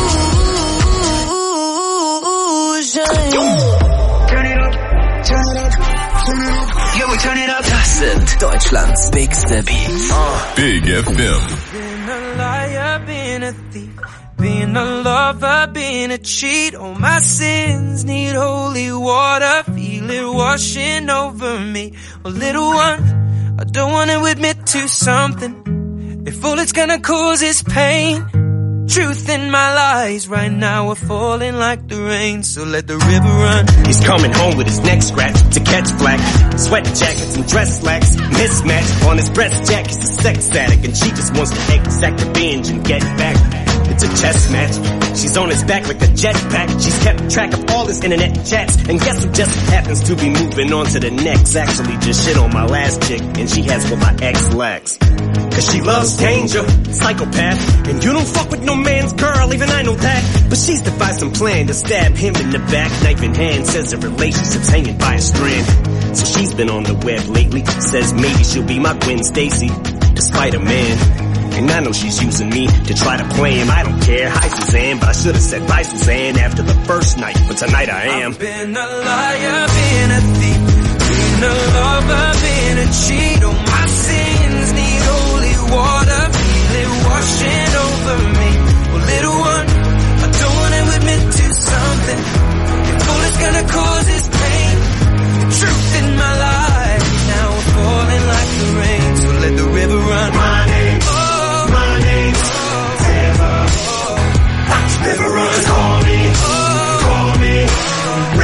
F: Turn it up, turn it up, turn it up. Yo, we turn it up. Das sind Deutschlands bigste Beats.
E: Big F M.
Q: Being a liar, being a thief, being a lover, being a cheat. All my sins need holy water, feel it washing over me. Well, little one, I don't want to admit to something. If all it's gonna cause is pain, truth in my lies right now are falling like the rain. So let the river run.
G: He's coming home with his neck scratched to catch flack. Sweat jackets and dress slacks mismatched. On his breast jack, he's a sex addict, and she just wants to exact revenge and get back. It's a chess match. She's on his back like a jetpack. She's kept track of all his internet chats, and guess who just happens to be moving on to the next? Actually just shit on my last chick, and she has what my ex lacks. Cause she loves danger, psychopath, and you don't fuck with no man's girl, even I know that. But she's devised some plan to stab him in the back, knife in hand, says the relationship's hanging by a strand. So she's been on the web lately, says maybe she'll be my Gwen Stacy, despite a man. And I know she's using me to try to play him, I don't care. Hi Suzanne, but I should've said bye Suzanne after the first night, but tonight I am.
Q: I've been a liar, been a thief, been a lover, been a cheat. All my sins need holy water, feel it washing over me. Well, little one, I don't wanna admit to something. If all it's gonna cause is pain, the truth in my life now we're falling like the rain. So let the river run. My name, oh, my name's oh, River. Oh, river run, call me, oh, call me, oh,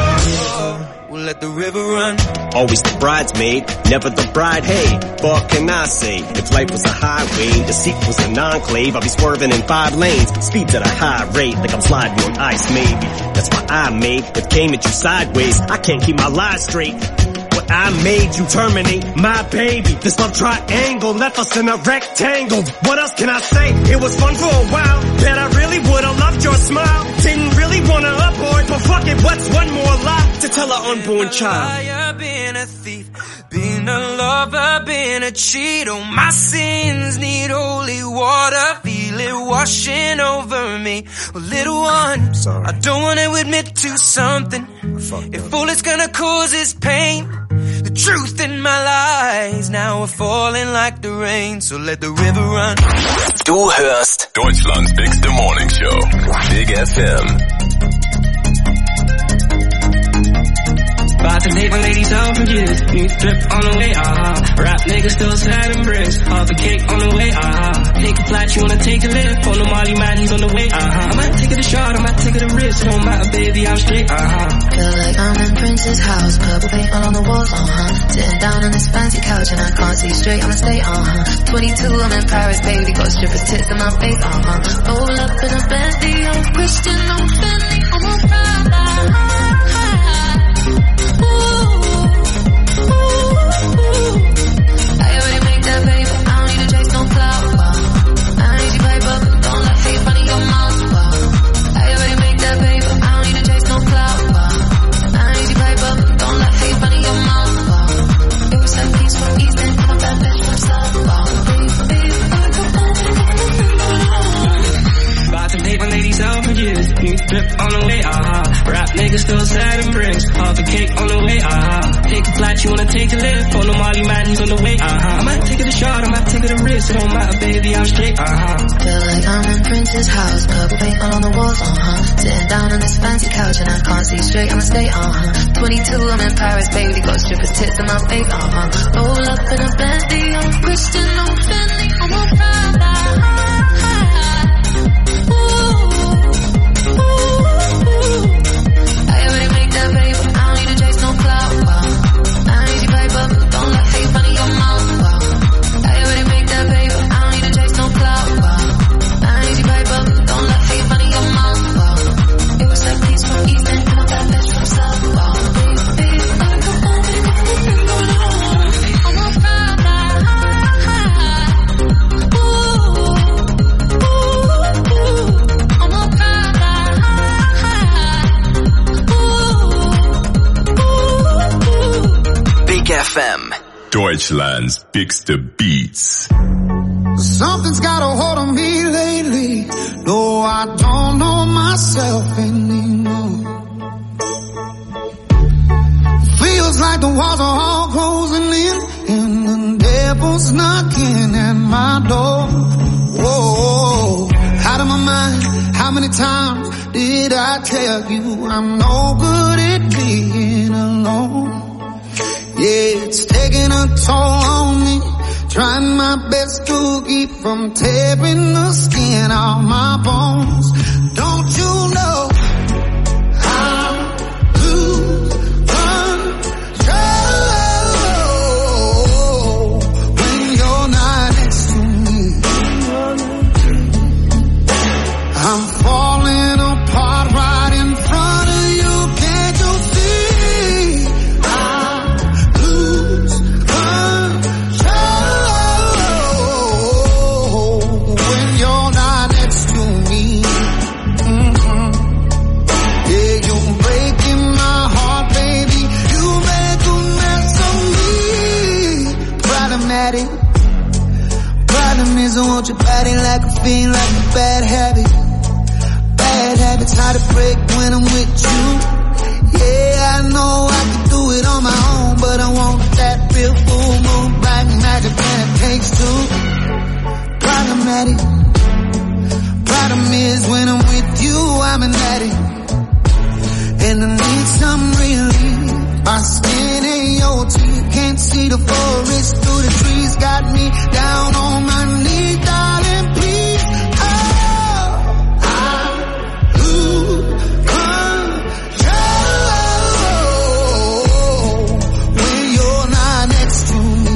Q: River. We'll let the river run.
G: Always the bridesmaid, never the bride, hey, what can I say? If life was a highway, the seat was an enclave, I'd be swerving in five lanes, speeds at a high rate, like I'm sliding on ice maybe. That's why I made it came at you sideways, I can't keep my lies straight. What I made you terminate my baby. This love triangle left us in a rectangle. What else can I say? It was fun for a while, bet I really would've loved your smile. Didn't really wanna abort, but fuck it, what's one more lie to tell an unborn child?
Q: Being a thief, being a lover, being a cheat. All my sins need holy water, feel it washing over me. Well, little one,
G: Sorry.
Q: I don't wanna admit to something. If all it's gonna cause is pain, the truth in my lies now are falling like the rain. So let the river run.
E: Du hörst Deutschlands bigste Morning Show, Big F M.
J: About to take my ladies out from years. New drip on the way, ah. Rap niggas still sad and bricks. Half a cake on the way, ah. Take a flight, you wanna take a lift. On the Molly man, he's on the way, ah. I might take it a shot, I might take it a risk. It don't matter, baby, I'm straight, ah.
W: Feel like I'm in Prince's house. Purple paint all on the walls, uh-huh. Sitting down on this fancy couch and I can't see straight, I'ma stay, uh-huh. twenty-two, I'm in Paris, baby. Got strippers' tits in my face, uh-huh. Roll up in a Bentley, I'm Christian, I'm Fendi, I'm a Prada.
J: New drip on the way, ah. Rap niggas still sad and bricks. Half a cake on the way, ah. Take a flight, you wanna take a lift. On the Molly man, he's on the way, ah. I might take it a shot, I might take it a risk. It don't matter, baby, I'm straight, ah.
W: Feel like I'm in Prince's house. Purple paint all on the walls, uh-huh. Sitting down on this fancy couch and I can't see straight, I'ma stay, uh-huh. twenty-two, I'm in Paris, baby, got strippers tits in my face, uh-huh. Roll up in a Bentley, I'm Christian, I'm Fendi, I'm a Prada. Ooh, ooh, I already make that paper, I don't need to chase no clout, wow. I need your paper, don't let fake money your mouth, wow. I already make that paper, I don't need to chase no clout, wow. I need your paper, don't let fake money your mouth, wow. It was that piece from East End, and that bitch from South, wow. Baby, I come home, baby, I'm going home. I'm a Prada. Ooh, ooh, ooh, I'm a Prada. Ooh, ooh.
F: Big F M.
E: Deutschland's bigste Beats.
K: Something's got a hold on me lately. No, I don't know myself anymore. Feels like the walls are all closing in, and the devil's knocking at my door. Whoa, out of my mind. How many times did I tell you I'm no good at being alone? Yeah, it's taking a toll on me. Trying my best to keep from tearing the skin off my bones. Don't you know I lose control when you're not next to me? I'm falling apart right in front of you. Can't you see? I lose control when you're not next to me. Mm-hmm. Yeah, you're breaking my heart, baby. You make a mess of me. Problematic. Problem is I want your body like a fiend, like a bad habit. Bad habits hard to break when I'm with you. Yeah, I know I can do it on my own, but I want that real full moon, black magic, and it takes two. Problematic. Problem is when I'm with you, I'm an addict, and I need some relief. My skin ain't your teeth, can't see the forest through the trees. Got me down on my knees, darling, please. Oh, I lose control when you're not next to me.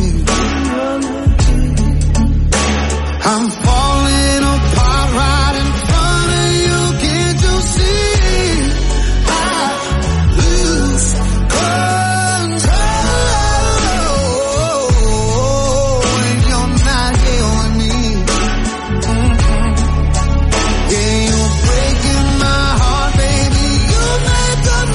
K: I'm falling apart right in front of you. Can't you see? I lose control when you're not here with me. Mm-hmm. Yeah, you're breaking my heart, baby. You make a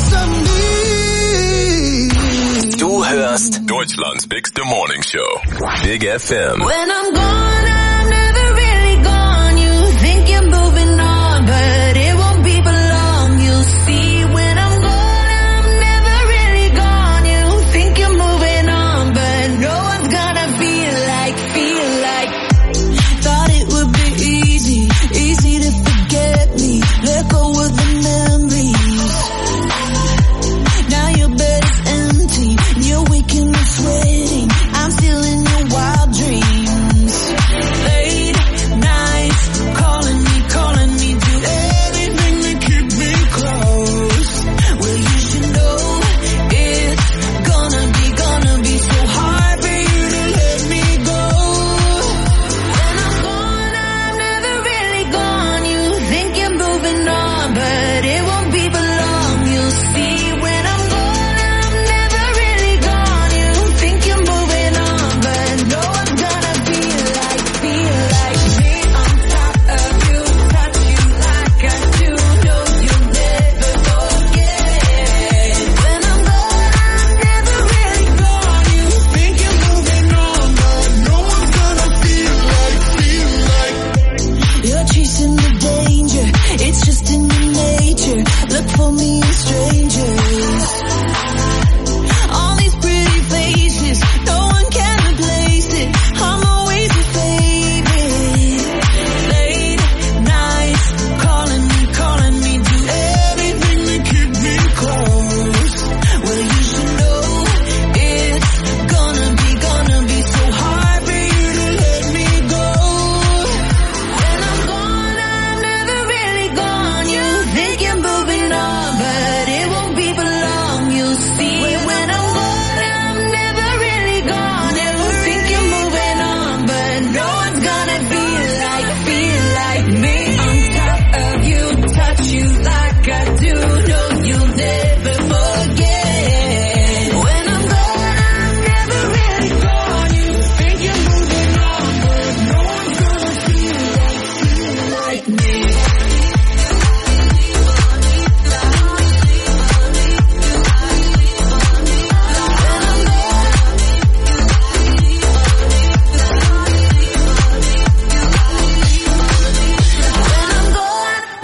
K: mess of me.
E: Du hörst Deutschland's bigste Morning Show. Big F M.
W: When I'm gone, I'm never really gone. You think you're moving on, but it won't be for long. You'll see when I'm gone, I'm never really gone. You think you're moving on, but no one's gonna feel like, feel like. Thought it would be easy, easy to forget me. Let go of the memories. Now your bed is empty, you're waking up sweating. I'm still in your wild dreams.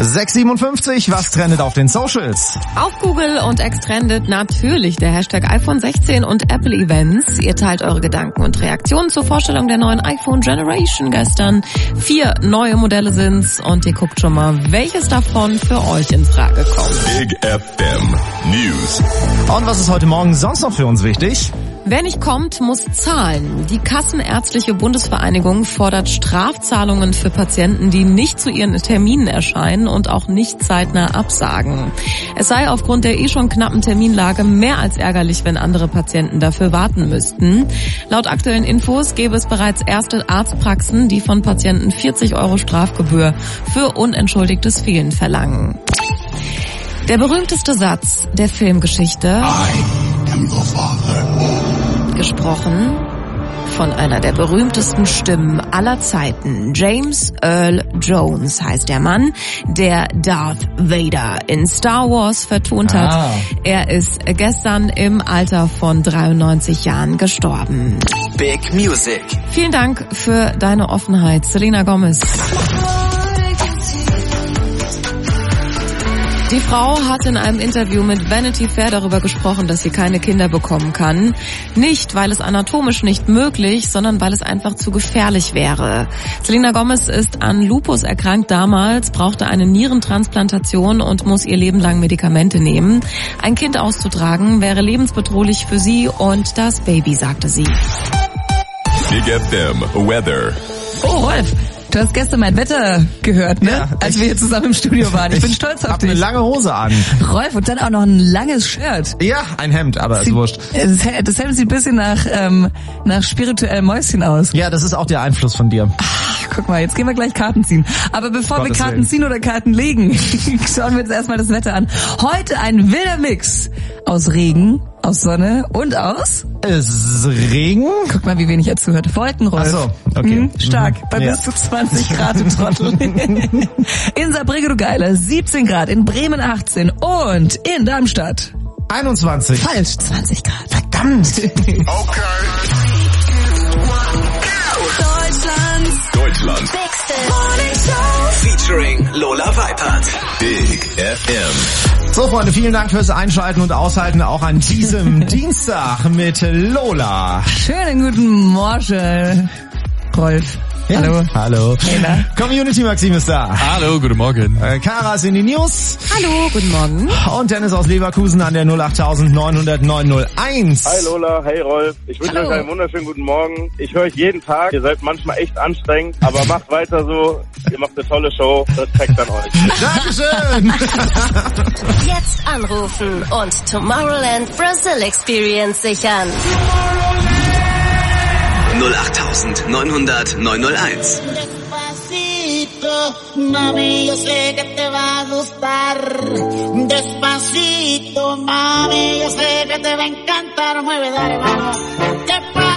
D: sechs siebenundfünfzig, was trendet auf den Socials?
C: Auf Google und X trendet natürlich der Hashtag iPhone sechzehn und Apple Events. Ihr teilt eure Gedanken und Reaktionen zur Vorstellung der neuen iPhone Generation gestern. Vier neue Modelle sind's und ihr guckt schon mal, welches davon für euch in Frage kommt.
E: Big F M News.
D: Und was ist heute Morgen sonst noch für uns wichtig?
C: Wer nicht kommt, muss zahlen. Die Kassenärztliche Bundesvereinigung fordert Strafzahlungen für Patienten, die nicht zu ihren Terminen erscheinen und auch nicht zeitnah absagen. Es sei aufgrund der eh schon knappen Terminlage mehr als ärgerlich, wenn andere Patienten dafür warten müssten. Laut aktuellen Infos gäbe es bereits erste Arztpraxen, die von Patienten vierzig Euro Strafgebühr für unentschuldigtes Fehlen verlangen. Der berühmteste Satz der Filmgeschichte, I am your father, gesprochen von einer der berühmtesten Stimmen aller Zeiten. James Earl Jones heißt der Mann, der Darth Vader in Star Wars vertont hat. Ah. Er ist gestern im Alter von dreiundneunzig Jahren gestorben.
F: Big Music.
C: Vielen Dank für deine Offenheit, Selena Gomez. Die Frau hat in einem Interview mit Vanity Fair darüber gesprochen, dass sie keine Kinder bekommen kann. Nicht, weil es anatomisch nicht möglich, sondern weil es einfach zu gefährlich wäre. Selena Gomez ist an Lupus erkrankt damals, brauchte eine Nierentransplantation und muss ihr Leben lang Medikamente nehmen. Ein Kind auszutragen wäre lebensbedrohlich für sie und das Baby, sagte sie.
E: Big F M Weather.
A: Oh, Rolf. Du hast gestern mein Wetter gehört, ne? Ja, als wir hier zusammen im Studio waren. Ich bin stolz auf
D: hab
A: dich.
D: Eine lange Hose an.
A: Rolf, und dann auch noch ein langes Shirt.
D: Ja, ein Hemd, aber ist wurscht.
A: Das Hemd sieht ein bisschen nach ähm, nach spirituellem Mäuschen aus.
D: Ja, das ist auch der Einfluss von dir.
A: Ach, guck mal, jetzt gehen wir gleich Karten ziehen. Aber bevor Gottes wir Karten Willen. ziehen oder Karten legen, schauen wir uns erstmal das Wetter an. Heute ein wilder Mix aus Regen, aus Sonne und aus...
D: Es Regen?
A: Guck mal, wie wenig er zuhört. Wolken, Rolf.
D: Ach so, okay.
A: Mhm, stark, bei
D: ja.
A: bis zu zwanzig Grad im Trottel. In Saarbrücken, du Geiler, siebzehn Grad, in Bremen achtzehn und in Darmstadt
D: einundzwanzig.
A: Falsch, zwanzig Grad.
D: Verdammt.
E: Okay.
F: Deutschlands
E: Deutschlands
F: Bigste Morning Show featuring Lola Weipert.
E: Big F M.
D: So, Freunde, vielen Dank fürs Einschalten und Aushalten auch an diesem Dienstag mit Lola.
A: Schönen guten Morgen, Rolf.
D: Ja.
A: Hallo.
D: Hallo.
A: Hey,
D: Community Maxim ist da.
B: Hallo, guten Morgen.
D: Äh, Kara ist in die News.
C: Hallo, guten Morgen.
D: Und Dennis aus Leverkusen an der null acht neun null null neun null eins.
V: Hi Lola, hey Rolf. Ich wünsche euch einen wunderschönen guten Morgen. Ich höre euch jeden Tag. Ihr seid manchmal echt anstrengend, aber macht weiter so. Ihr macht eine tolle Show. Respekt an euch.
D: Dankeschön.
M: Jetzt anrufen und Tomorrowland Brazil Experience sichern.
F: null acht neun null null neun null eins.
K: Despacito, mami, yo sé que te va a gustar. Despacito, mami, yo sé que te va a encantar. Mueve, dale, vamos. ¿Qué pasa?